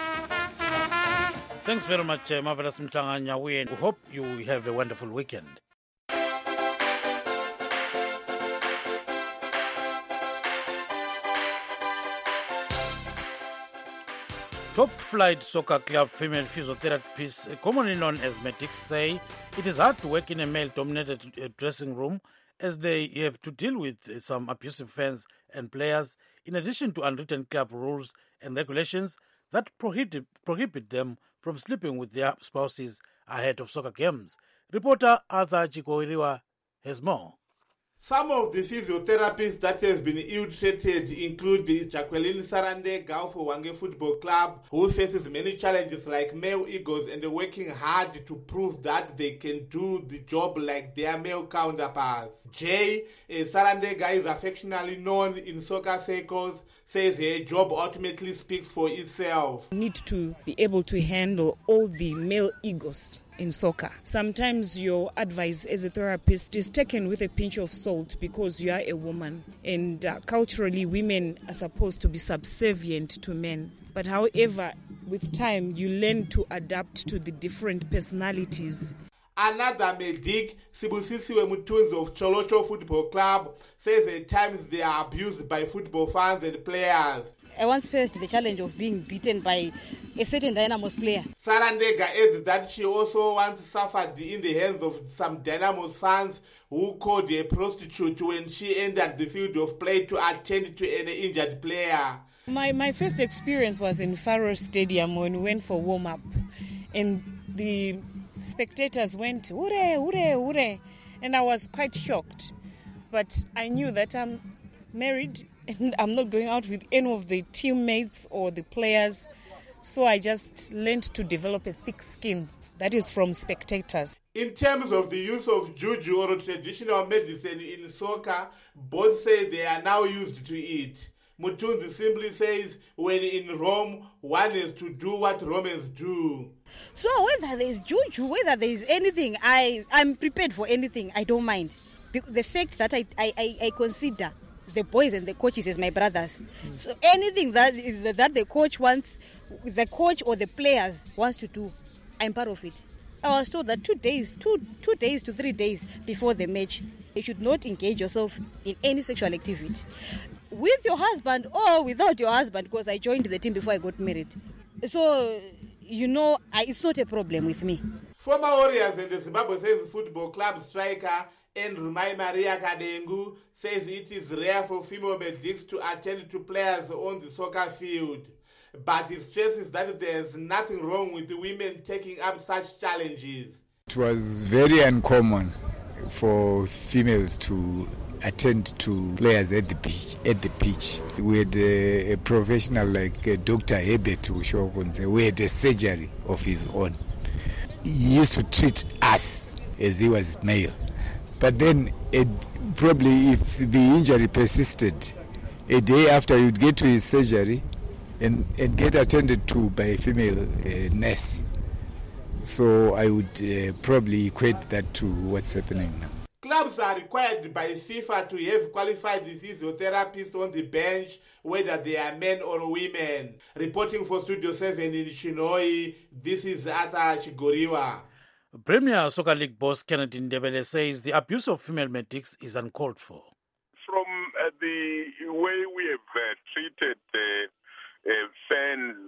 Thanks very much, Marvelous Mhlanga-Nyahuye. We hope you have a wonderful weekend. Top Flight Soccer Club female physiotherapists, commonly known as medics, say it is hard to work in a male-dominated dressing room as they have to deal with some abusive fans and players, in addition to unwritten club rules and regulations that prohibit them from sleeping with their spouses ahead of soccer games. Reporter Arthur Chikoiriwa has more. Some of the physiotherapists that have been ill-treated include the Jacqueline Sarandega of Wange Football Club, who faces many challenges like male egos and working hard to prove that they can do the job like their male counterparts. Jay Sarandega is affectionately known in soccer circles, says her job ultimately speaks for itself. You need to be able to handle all the male egos in soccer. Sometimes your advice as a therapist is taken with a pinch of salt because you are a woman, and culturally women are supposed to be subservient to men. But however, with time you learn to adapt to the different personalities. Another medic, Sibusisiwe Mutunzi of Cholocho Football Club, says at times they are abused by football fans and players. I once faced the challenge of being beaten by a certain Dynamos player. Sarandega adds that she also once suffered in the hands of some Dynamos fans who called her a prostitute when she entered the field of play to attend to an injured player. My first experience was in Faro Stadium when we went for warm-up, and the spectators went, "Ure, ure, ure," and I was quite shocked. But I knew that I'm married and I'm not going out with any of the teammates or the players, so I just learned to develop a thick skin that is from spectators. In terms of the use of juju or traditional medicine in soccer, both say they are now used to it. Mutunzi simply says, when in Rome, one has to do what Romans do. So whether there is juju, whether there is anything, I'm prepared for anything. I don't mind. The fact that I consider the boys and the coaches as my brothers. So anything that the coach wants, the coach or the players wants to do, I'm part of it. I was told that 2 days to 3 days before the match, you should not engage yourself in any sexual activity with your husband or without your husband, because I joined the team before I got married. So, it's not a problem with me. Former Warriors and the Zimbabwe Saints Football Club striker Rumai Maria Kadengu says it is rare for female medics to attend to players on the soccer field. But he stresses that there's nothing wrong with the women taking up such challenges. It was very uncommon for females to attend to players at the pitch. We had a professional like Dr. Herbert Ushokunze, who had a surgery of his own. He used to treat us as he was male. But then probably if the injury persisted, a day after you'd get to his surgery and get attended to by a female nurse. So I would probably equate that to what's happening now. Clubs are required by FIFA to have qualified physiotherapists on the bench, whether they are men or women. Reporting for Studio 7 in Chinhoyi, this is Arthur Chigoriwa. Premier Soccer League boss Kennedy Ndebele says the abuse of female medics is uncalled for. From the way we have treated fans,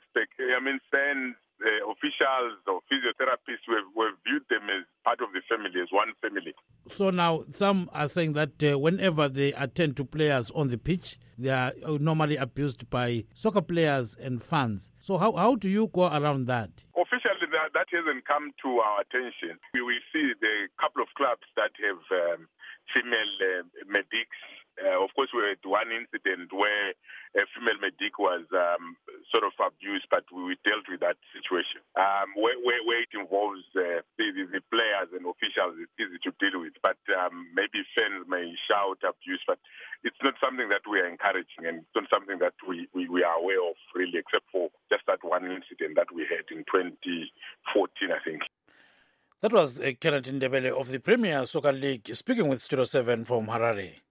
fans, officials or physiotherapists, we've viewed them as part of the family, as one family. So now some are saying that whenever they attend to players on the pitch, they are normally abused by soccer players and fans. So how do you go around that? Officially, that hasn't come to our attention. We see the couple of clubs that have female medics. Of course, we had one incident where a female medic was sort of abused, but we dealt with that situation. Where it involves the players and officials, it's easy to deal with. But maybe fans may shout abuse, but it's not something that we are encouraging, and it's not something that we are aware of, really, except for just that one incident that we had in 2014, I think. That was Kenneth Ndebele of the Premier Soccer League speaking with Studio 7 from Harare.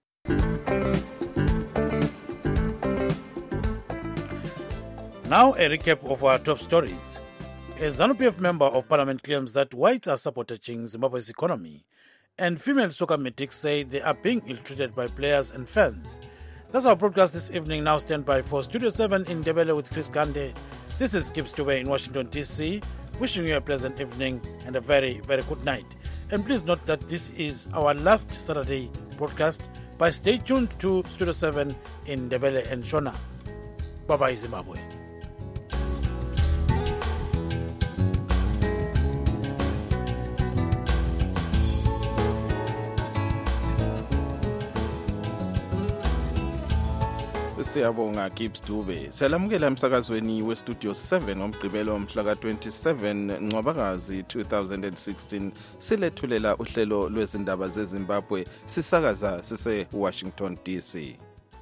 Now a recap of our top stories. A ZANU-PF member of parliament claims that whites are sabotaging Zimbabwe's economy, and female soccer medics say they are being ill-treated by players and fans. That's our broadcast this evening. Now stand by for Studio 7 in Ndebele with Chris Gande. This is Gibbs Dube in Washington, D.C., wishing you a pleasant evening and a very, very good night. And please note that this is our last Saturday broadcast, but stay tuned to Studio 7 in Ndebele and Shona. Bye-bye, Zimbabwe. Siyabonga Gibbs Dube. Siyalamukela emsakazweni westudio 7 ngomgqibelo omhla ka-27 Ncwabakazi 2016. Silethulela uhlelo lwezindaba zeZimbabwe sisakaza sise Washington DC.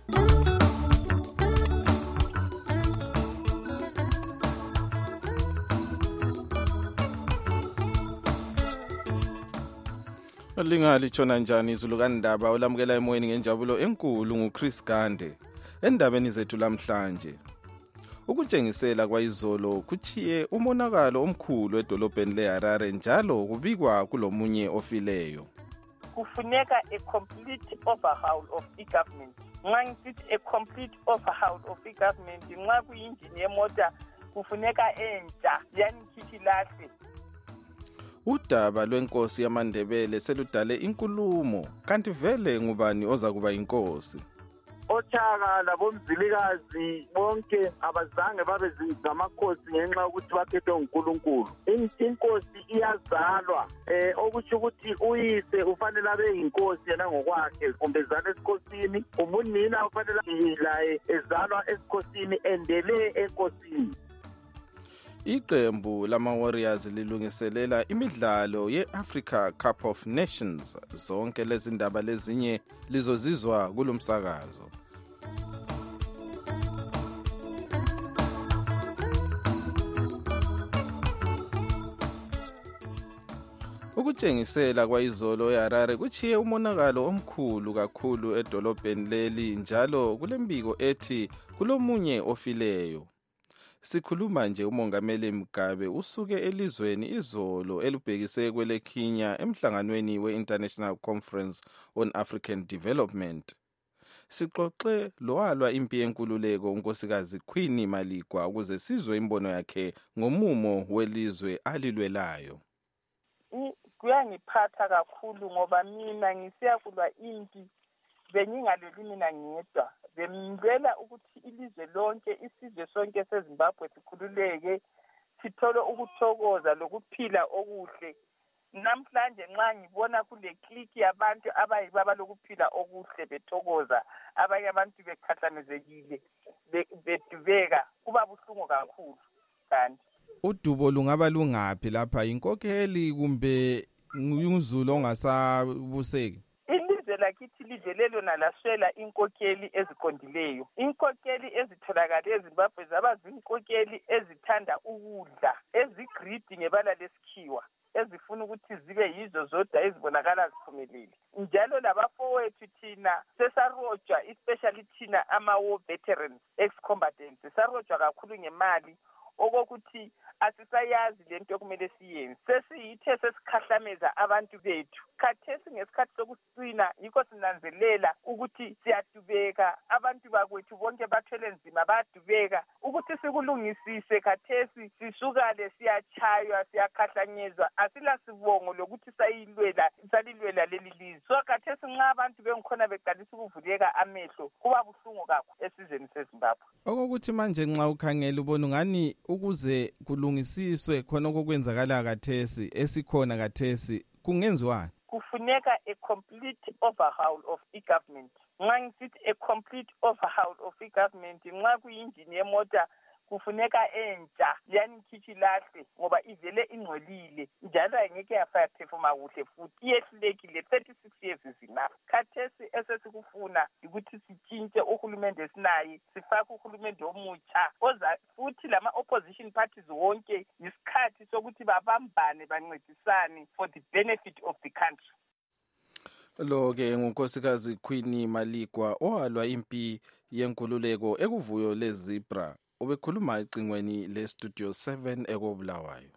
Lingali tshona njani izulu kandaba olamukela emoyeni ngenjabulo enkulu nguChris Gande. Endabeni zethu lamhlanje, ukutshengisela kwayizolo kuchiye umonakalo omkhulu edolobheni leHarare njalo kubikwa kulomunye ofileyo. Kufuneka a complete overhaul of e-government. Nxa ngisithi a complete overhaul of e-government, nxa kuyinjini yemota kufuneka entsha yani khithi lahle. Udaba lwenkosi yamaNdebele seludale inkulumo, kanti vele ngubani oza kuba inkosi? Ochaka labomzilikazi bonke abazange babe zamakhosi ngenxa yokuthi bakhethwe nguNkulunkulu. Inkosi iyazalwa okusho ukuthi uyise ufanele abe yinkosi yena ngokwakhe kumbe ezalwa esikhosini, umunina ufanele laye ezalwa esikhosini endele enkosini. Iqembu lama-Warriors lilungiselela imidlalo ye-Africa Cup of Nations. Zonke lezi ndaba lezinye lizozizwa kulomsakazo. Ukutshengisela kwayizolo eHarare kuchiye umonakalo omkhulu kakhulu edolobheni leli njalo kulembiko ethi kulomunye ofileyo. Sikhuluma nje uMongameli Mugabe usuke elizweni izolo elubhekise kweleKenya emhlanganweni we-International Conference on African Development. Sixoxe lowalwa impi yenkululeko unkosikazi Queen Maligwa ukuze sizwe imbono yakhe ngomumo welizwe alilwelayo. Kuyangiphatha kakhulu ngoba mina ngisiyakulwa impi bengingaleli mina ngedwa. Bemngela ukuthi ilizwe lonke isizwe sonke seZimbabwe sikhululeke sithole ukuthokoza lokuphila okuhle. Namhlanje nxa ngibona kule click yabantu abayibaba lokuphila okuhle bethokoza, abanye abantu bekhahlamezekile bedubeka, kuba buhlungu kakhulu. Kanti udubo lungaba lungapi lapha, inkokheli kumbe umZulu ongasabuseki? Lakithi livelelo nalaswela inkokheli eziqondileyo. Inkokheli ezitholakala eZimbabwe zabazinkokeli ezithanda ukudla, ezigreedy ngebala lesikhiwa, ezifuna ukuthi zibe yizo zodwa ezibonakala ziphumelele. Njalo labafowethu thina sesarojwa, especially thina ama-war veterans, ex-combatants, sesarojwa kakhulu ngemali okokuthi asisayazi lento okumele siyenze. Sesiyithe sesikhahlameza abantu bethu. Khathesi ngesikhathi sokusina yikho sinanzelela ukuthi siyadubeka, abantu bakwethu bonke bathwele nzima bayadubeka ukuthi sikulungisise. Khathesi sisukale siyachaywa, siyakhahlanyezwa, asilasibongo lokuthi salilwela leli lizwe. So khathesi nxa abantu bengikhona beqalisa ukuvuleka amehlo kuba buhlungu kakhulu esizweni seZimbabwe. Okokuthi manje nxa ukhangela ubona ngani ukuze kulungisiswe khona okwenzakala khathesi esikhona khathesi kungenziwani? Kufuneka a complete overhaul of e-government. Nxa ngisithi a complete overhaul of e-government, nxa kuyinjini yemota kufuneka entsha yani khithi lahle ngoba ivele ingcolile njalo ayengeke yaphefuma kuhle futhi iyehlulekile. 36 years is enough. Khathesi esesikufuna ukuthi sitshintshe uhulumende esinaye, sifake uhulumende omutsha oza futhi lama opposition parties wonke isikhathi sokuthi babambane bancedisane for the benefit of the country. Lo ke ngunkosikazi Queen Maligwa owalwa impi yenkululeko ekuvuyo leZebra. Ubekhuluma ecingweni leStudio 7 ekobulawayo.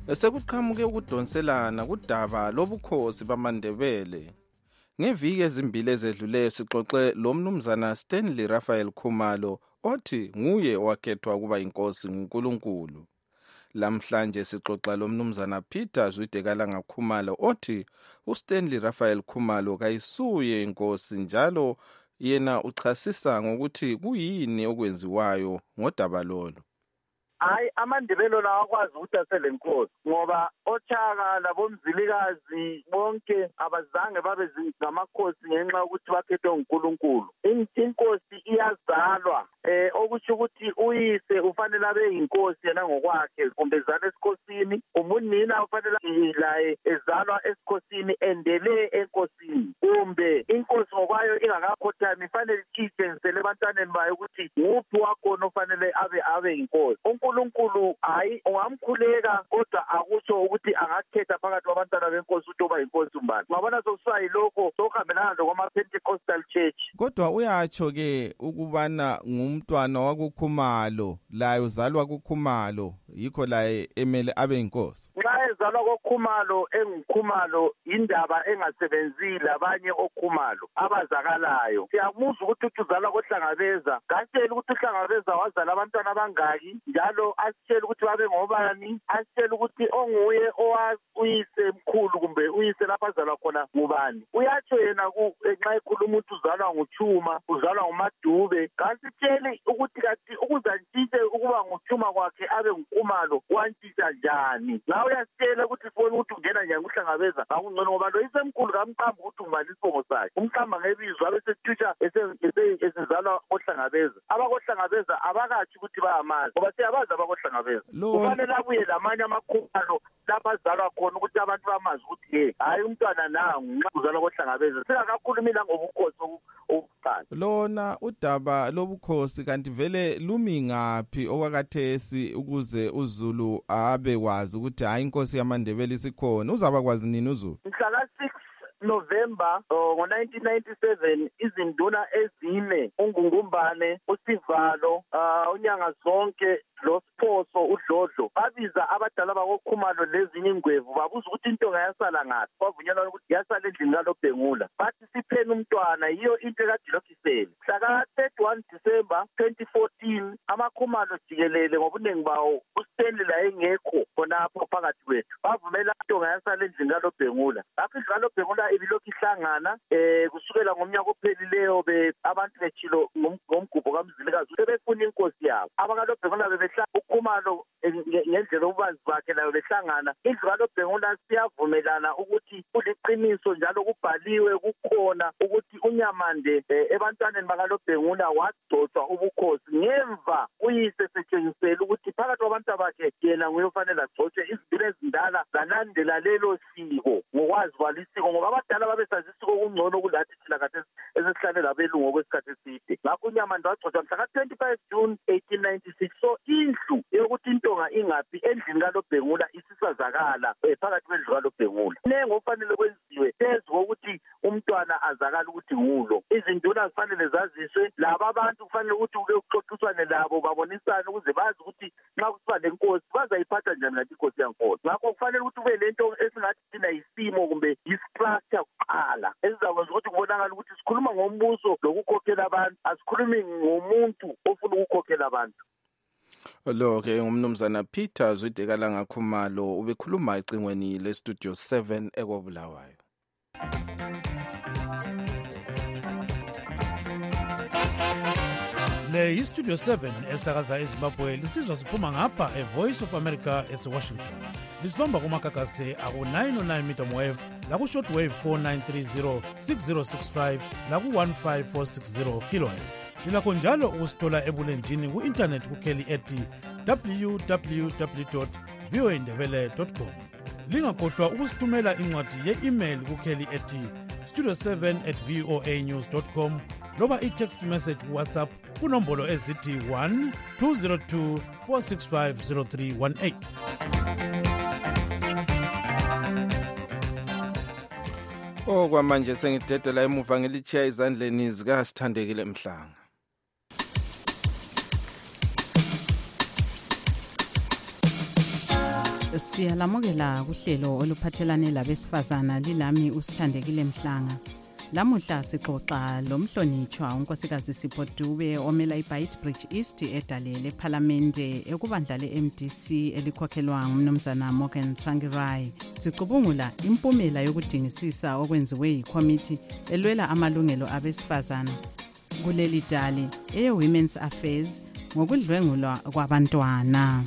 Sekuqhamuke ukudonselana kudaba lobukhosi bamaNdebele. Ngeviki ezimbili ezedluleyo sixoxe lo mnumzana Stanley Raphael Khumalo othi nguye wakhethwa kuba inkosi nguNkulunkulu. Lamhlanje sixoxa lo mnumzana Peter Zwidekalanga Khumalo othi uStanley Raphael Khumalo kayisuye inkosi njalo yena uchasisa ngokuthi kuyini okwenziwayo ngodaba lolo. Hayi amaNdebele lawa akwazi ukuthi asele inkosi ngoba oChaka labomzilikazi bonke abazange babe ngamakhosi ngenxa ukuthi bakhethwe uNkulunkulu. Inkosi iyazalwa okusho ukuthi uyise ufanele abe inkosi yena ngokwakhe kumbe ezalwa esikhosini, umunina ufanele laye ezalwa esikhosini endele enkosini, kumbe inkosi ngokwayo ingakakhothami ifanele itshengisele ebantwaneni bayo ukuthi nguphi wakhona ofanele abe inkosi. uNkulunkulu hayi ungamkhuleka kodwa akusho ukuthi angakhetha phakathi kwabantwana benkosi ukuthi oba inkosi umbani. Ngabona sokusiba yilokho sokuhambelana lokwama-Pentecostal Church. Kodwa uyatsho ke ukubana ngumntwana wakuKhumalo, laye uzalwa kuKhumalo, yikho laye emele abe inkosi. Nxa ezalwa koKhumalo enguKhumalo indaba engasebenzile abanye oKhumalo abazakalayo. Siyamuzwa ukuthi uzalwa koHlangabeza, kasitshela ukuthi uHlangabeza wazala abantwana abangaki njalo asitshela ukuthi babe ngobani, asitshela ukuthi onguye uyise mkhulu kumbe uyise lapha azalwa khona ngubani. Uyatsho yena nxa ekhuluma ukuthi uzalwa nguChuma, uzalwa nguMadube, kasitsheli ukuthi kathi ukuzantshintshe ukuba nguChuma kwakhe abe nguKhumalo wantshintsha njani. Ngawe uyasitshela ukuthi sifone ukuthi ungena njani kuHlangabeza ngakungcono ngoba lo isemkhulu kamqamba ukuthi ungubani isibongo sakhe. Umqamba ngebizo abesethusha esezalwa koHlangabeza. AbakoHlangabeza abakathi ukuthi bayamazi ngoba siyabazi abakoHlangabeza. Kufanele abuye lamanye amaKhumalo lapha azalwa khona ukuthi abantu bamazi ukuthi hayi umntwana nangu nxa uzalwa koHlangabeza. Singakakhulumi ngobukhosi obuqala. Lona udaba lobukhosi kanti vele lumi ngaphi okwakathesi ukuze uZulu abe kwazi ukuthi hayi inkosi yamaNdebele isikhona? Uzaba kwazi nini uZulu? Mhla 6 November ngo-1997 izinduna ezine uNgungumbane, uSivalo, uNyanga zonke loSiphoso uDlodlo babiza abadala bakoKhumalo lezinye ingwevu babuza ukuthi intonga yasala ngaphi. Bavunyelwa ukuthi yasala endlini kaLobhengula. Bathi sipheni umntwana, yiyo into ekadilokhisele. Mhla 31 December 2014 amaKhumalo jikelele ngobunengi bawo uStanley la engekho khonapho phakathi kwethu bavumela intonga yasala endlini kaLobhengula. Lapho indlu kaLobhengula ibilokhu ihlangana kusukela ngomnyaka ophelileyo abantu betshilo ngomgubho kaMzilikazi sebefuna inkosi yabo. AbakaLobhengula bebehla uKhumalo ngendlela ububanzi bakhe layo behlangana. Indlu kaLobhengula siyavumelana ukuthi kuliqiniso njalo kubhaliwe kukhona ukuthi uNyamande ebantwaneni bakaLobhengula wagcotshwa ubukhosi ngemva uyise setshengisela ukuthi phakathi kwabantu bakhe yena nguye ofanele agcotshwe. Izinduna ezindala zalandela lelo siko ngokwazi kwalisiko ngoba abadala babesazi isiko okungcono kulathi thina kade esesihlalela abelungu okwesikhathi eside. Ngakho uNyamande wagcotshwa mhla 25 June 1896. So indlu yokuthi intonga ingaphi endlini kaLobhengula isisazakala phakathi kwendlu kaLobhengula. Nengo kufanele kwenziwe phezu kokuthi umntwana azakala ukuthi ngulo. Izinduna zifanele zaziswe, laba abantu kufanele ukuthi uke uxoxiswane labo babonisane ukuze bazi ukuthi nxa kusiba lenkosi bazayiphatha njani ngathi inkosi yankosi. Ngakho kufanele ukuthi kube lento esingathi thina yisimo kumbe yistructure kuqala esizakwenza ukuthi kubonakala ukuthi sikhuluma ngombuso lokukhokhela abantu, asikhulumi ngomuntu ofuna ukukhokhela abantu. Lo ke ngumnumzana Peter Zwidekalanga Khumalo ubekhuluma ecingweni leStudio 7 ekobulawayo. Le iStudio 7 esakaza eZimbabwe lisizwa siphuma ngapha eVoice of America eseWashington. Lisibamba kumakakase aku-909 meter wave laku-shortwave 4930 6065 laku-15460 kilohertz. Lilakho njalo ukusithola ebulenjini ku-internet kukheli ethi www.voandebele.com. Lingakhohlwa ukusithumela incwadi ye-email kukheli ethi studio7@voanews.com loba i-text message WhatsApp kunombolo ezithi 1-202 465 0318. Kwamanje sengidedela emuva ngelichiya izandleni zikaSithandekile Mhlanga. Siyalamukela kuhlelo oluphathelane labesifazana lilami usithandekile Mhlanga. Lamuhla sixoxa lomhlonitshwa unkosikazi Sipho Dube omela iBeitbridge East edale leParlamente ekubandla leMDC elikhokhelwa ngumnumzana Morgan Tsvangirai. Sicubungula impumela yokudingisisa okwenziwe yikomiti elwela amalungelo abesifazana kuleli dale eyeWomen's Affairs ngokudlwengulwa kwabantwana.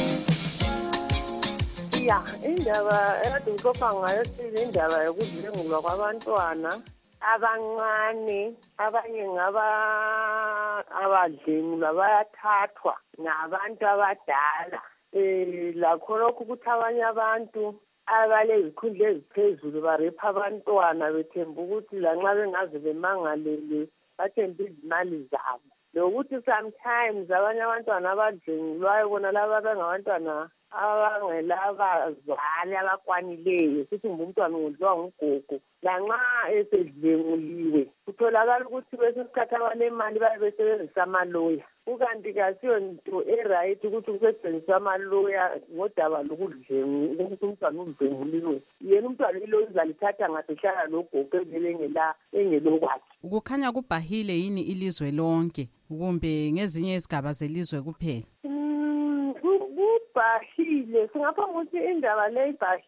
Ya, indaba ekade ngixoxa ngayo indaba yokudlwengulwa kwabantwana abancane, abanye abadlwengulwa bayathathwa nabantu abadala. Lakho lokhu ukuthi abanye abantu abalezikhundla eziphezulu barepha abantwana bethemba ukuthi lanxa bengaze bemangalele bathemba izimali zabo. Lokuthi sometimes abanye abantwana abadlwengulwayo bona laba bengabantwana abangelabazali abakwanileyo, futhi umntwana udliwa ngugogo. Lanxa esedlenguliwe kutholakala ukuthi kwesinye isikhathi abanemali babe besebenzisa amaloya. Kukanti kasiyo nto eright ukuthi kusetshenziswa amaloya ngodaba lokudlwengula, ukuthi umntwana udlenguliwe. Yena umntwana iloya uzalithatha ngathi ehlala logogo evele engelokwakhe. Kukhanya kubhahile yini ilizwe lonke kumbe ngezinye izigaba zelizwe kuphela? Ibhahile, singaphanga ukuthi indaba le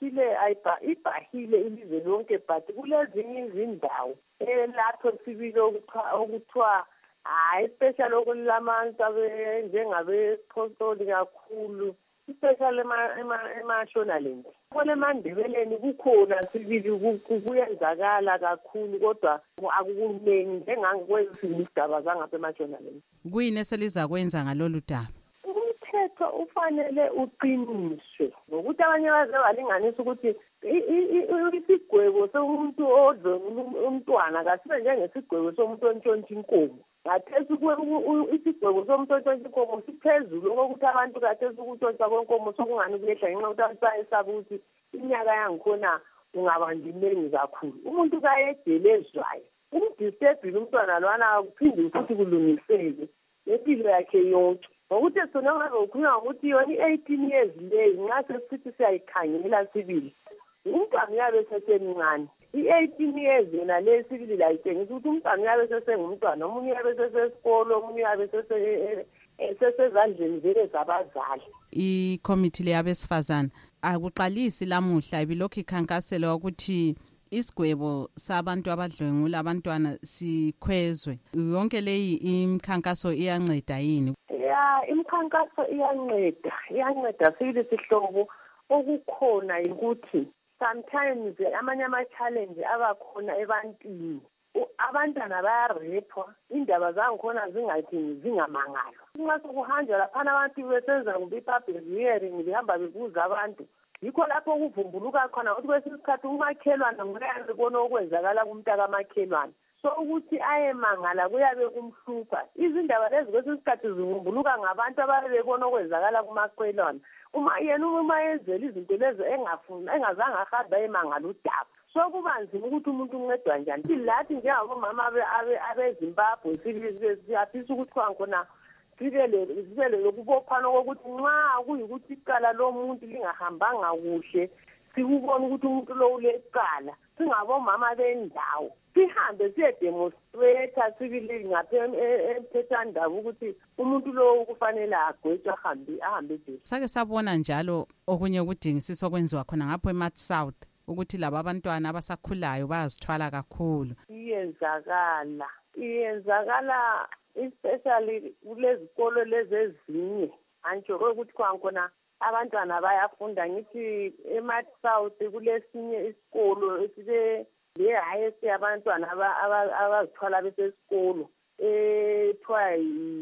ibhahile ilizwe lonke, but kulezinye izindawo lapho sibile okuthiwa hayi special okulamantu njengabePhostoli kakhulu, especially eMashonaland. KwaLemandebeleni kukhona sibili kuyenzakala kakhulu, kodwa akukuningi njengangekwezinye izigaba zangapha eMashonaland. Kuyini eselizakwenza ngalolu daba? Umthetho ufanele uqiniswe ngokuthi abanye baze balinganisa ukuthi isigwebo somuntu odlwengula umntwana kasibe njengesigwebo somuntu ontshontsha inkomo. Ngathesi isigwebo somuntu ontshontsha inkomo siphezulu okokuthi abantu kathesi ukuntshontsha kwenkomo sokungani kuyehla ngenxa yokuthi abantu bayesaba ukuthi iminyaka yangikhona ungabandi iningi kakhulu. Umuntu kayedelezwayo umdisebhile umntwana lwana kuphinde futhi kulungiseke impilo yakhe yonke. Ngokuthi sona ngabe ukhuluma ukuthi yona i-18 years leyi nxa sesithi siyayikhangela sibili umntwana uyabe sesemncane. I-18 years yona le sibili la itshengisa ukuthi umntwana uyabe sesengumntwana, omunye uyabe sesesikolo, omunye uyabe sesezandleni vele zabazali. Ikomiti leyabesifazana akuqalisi lamuhla ibilokhu ikhankaselwa ukuthi isigwebo sabantu abadlwengula abantwana sikhwezwe. Yonke leyi imkhankaso iyanceda yini? Ya, imkhankaso iyanceda sibili sihlobo. Okukhona ukuthi sometimes amanye ama-challenge abakhona ebantwini, abantwana bayarepwa, indaba zangikhona zingathi zingamangalwa. Nxa sokuhanjwa laphana abantu besenza kumbe i-public hearing behamba bebuza abantu, yikho lapho kuvumbuluka khona ukuthi kwesinye isikhathi umakhelwane nguyabona okwenzakala kumntakamakhelwane. So ukuthi ayemangala kuyabe kumhlupha. Izindaba lezi kwesinye isikhathi zivumbuluka ngabantu ababe bebona okwenzakala kumakhelwane. Uma yenzela izinto lezi engazange ahambe ayemangala udaba. So kuba nzima ukuthi umuntu uncedwa njani. Lathi njengabomama abeZimbabwe siyafisa ukuthi khona sibele lokubophana kokuthi nxa kuyikuthi icala lomuntu lingahambanga kuhle, sikubona ukuthi umuntu lo ulecala, singabomama bendawo sihambe siyedemonstrata sibili ngapha emthethwandaba ukuthi umuntu lo kufanele agwetshwe ahambe eJele. Sake sabona njalo okunye ukudingisisa okwenziwa khona ngapho eMarch South ukuthi laba abantwana abasakhulayo bayazithwala kakhulu. Iyenzakala especially kulezikolo lezi ezinye antsho ukuthi khona abantwana bayafunda. Ngithi eMarch South kulesinye isikolo esibe le-highest abantwana abazithwala besesikolo ethiwa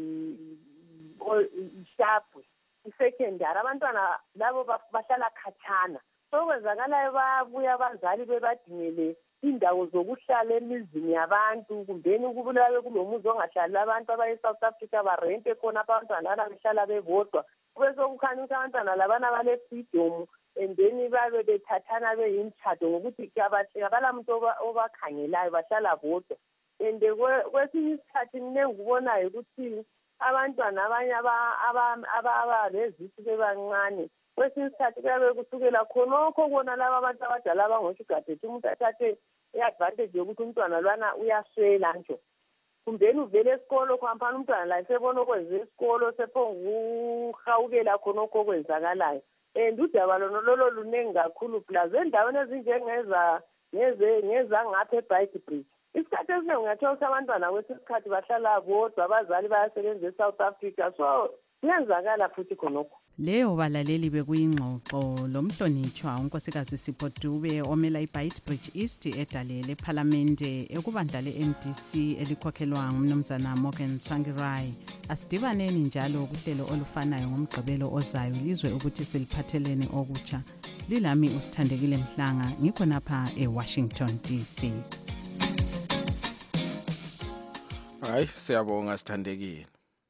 Sharp secondary. Abantwana labo bahlala khatshana, sokwenzakalayo bayabuya abazali bebadingele indawo zokuhlala emizini yabantu, kumbeni kubulawe kulomuzi ongahlali abantu abaye-South Africa barente khona abantwana laba behlala bebodwa. Kube sokukhanya ukuthi abantwana labana bale-freedom and then babe bethathana beyimtshado ngokuthi abala muntu obakhangelayo, bahlala bodwa. And kwesinye isikhathi mina engikubonayo ukuthi abantwana abanye abalezisi bebancane kwesinye isikhathi kuyabe kusukela khonokho kubona laba abantu abadala abangosugadethi umuntu athathe i-advantage yokuthi umntwana lwana uyaswela nje kumbeni uvele esikolo kwampana umntwana la sebona okwenza esikolo sephonguhawukela khonokho okwenzakalayo and udaba lolo luningi kakhulu plus endaweni ezinjengezangapha eBrightbridge isikhathi esiningi ungathola ukuthi abantwana kwesinye isikhathi bahlala bodwa abazali bayasebenza eSouth Africa so kuyenzakala futhi khonokho. Leyo balaleli bekuyingxoxo lomhlonitshwa unkosikazi Sipho Dube omela iBrightbridge East edalele eParlamente ekubandla leMDC elikhokhelwa ngumnumzana Morgan Tsvangirai. Asidibaneni njalo kuhlelo olufanayo ngomgqibelo ozayo lizwe ukuthi siliphathelene okutsha. Lilami usithandekile Mhlanga ngikho napha eWashington DC. Hayi siyabonga sithandekile.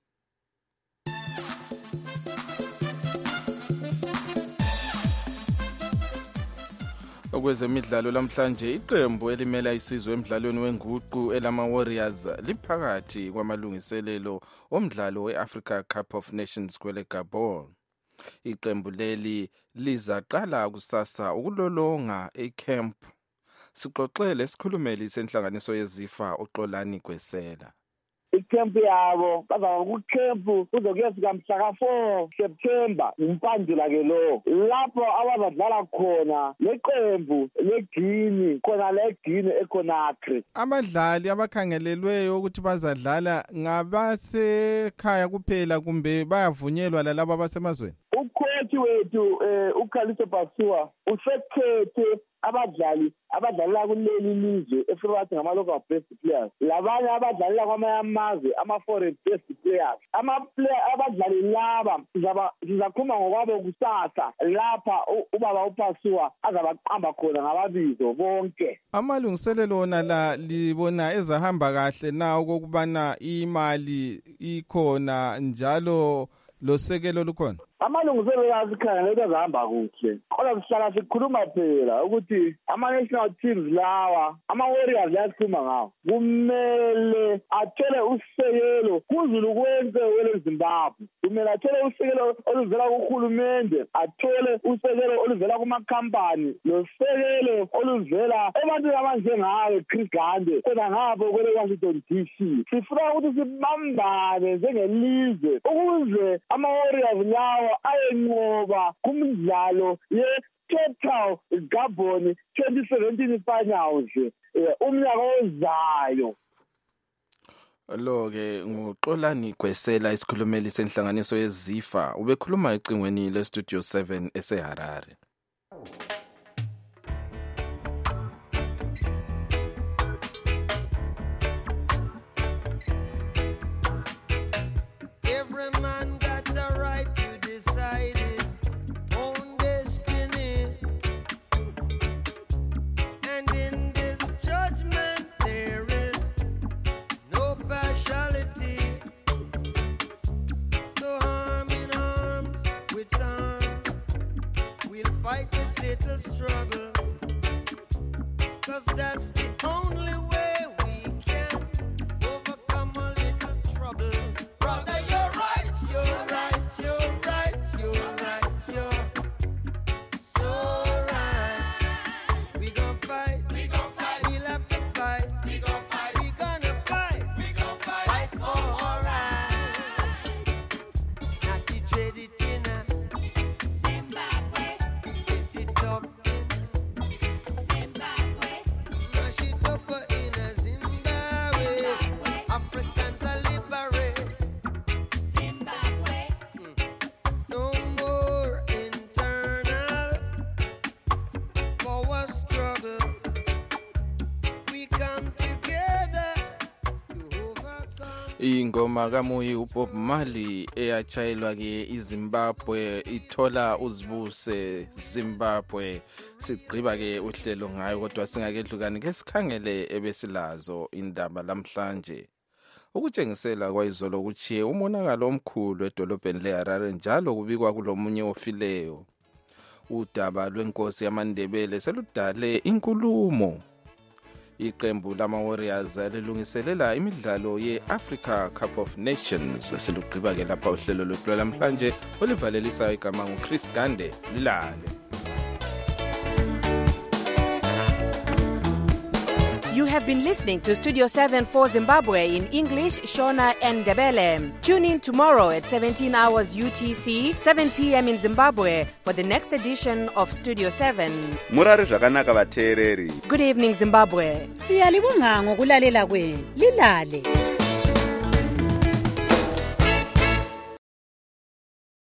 Okwezemidlalo lamhlanje iqembu elimela isizwe emidlalweni wenguqu elama Warriors liphakathi kwamalungiselelo omdlalo weAfrica Cup of Nations kwele Gabon. Iqembu leli lizaqala kusasa ukulolonga eCamp. Sixoxele sikhulumeli senhlanganiso yezifa uXolani Gwesela. Icamp yabo bazaba kucamp kuzokuyafika mhla ka4 September umpandula ke lo lapho abazadlala khona leqembu leGini khona leGini eConakry. Abadlali abakhangelelweyo ukuthi bazadlala ngabasekhaya kuphela kumbe bayavunyelwa lalabo abasemazweni? Ucoach wethu uKhaliso Basuwa usekhethe abadlali abadlalela kuleli lizwe efikathi ngama-local best players labanye abadlalela kwamanye amazwe ama-foreign best players abadlali laba sizakhuluma ngokwabo kusasa lapha ubaba uPhasuwa azabaqamba khona ngababizo bonke. Amalungiselelo wona la libona ezahamba kahle na okubana imali ikhona njalo losekelo lukhona? Amalungiselelo asikhangela ezahamba kuhle kodwa sihlala sikhuluma phela ukuthi ama-national teams lawa ama-Warriors yasikhuluma ngawo kumele athole usekelo kuzulu kwenze wele Zimbabwe kumele athole usekelo oluvela kuhulumende athole usekelo oluvela kumakhampani losekelo oluvela ebantwini abanjengawe Chris Gande khona ngapho kwele Washington DC. Sifuna ukuthi sibambane njengelizwe ukuze ama-Warriors lawa ayenqoba kumdlalo ye-Total Gabon 2017 finals umnyaka ozayo. Lo-ke nguXolani Gwesela isikhulumeli senhlanganiso yezifa ubekhuluma ecingweni leStudio 7 eseHarare. Ingoma kaMuyi uBob Marley eyachayelwa ke iZimbabwe ithola uzibuse Zimbabwe. Sigqiba ke uhlelo ngayo kodwa singakedlukani ke sikhangele ebesilazo indaba lamhlanje. Ukutshengisela kwayizolo ukuthi umonakalo omkhulu edolobheni leHarare njalo kubikwa kulomunye ofileyo. Udaba lwenkosi yamaNdebele seludale inkulumo. Iqembu lama-Warriors lilungiselela imidlalo ye-Africa Cup of Nations. Silugqiba ke lapha uhlelo lwethu lamhlanje olivalelisa igama nguChris Gande. Lilale. You have been listening to Studio 7 for Zimbabwe in English, Shona and Ndebele. Tune in tomorrow at 17 hours UTC, 7 p.m. in Zimbabwe for the next edition of Studio 7. Murari zvakanaka vateereri. Good evening, Zimbabwe. Siyalibonga ngokulalela kwenu. Lilale.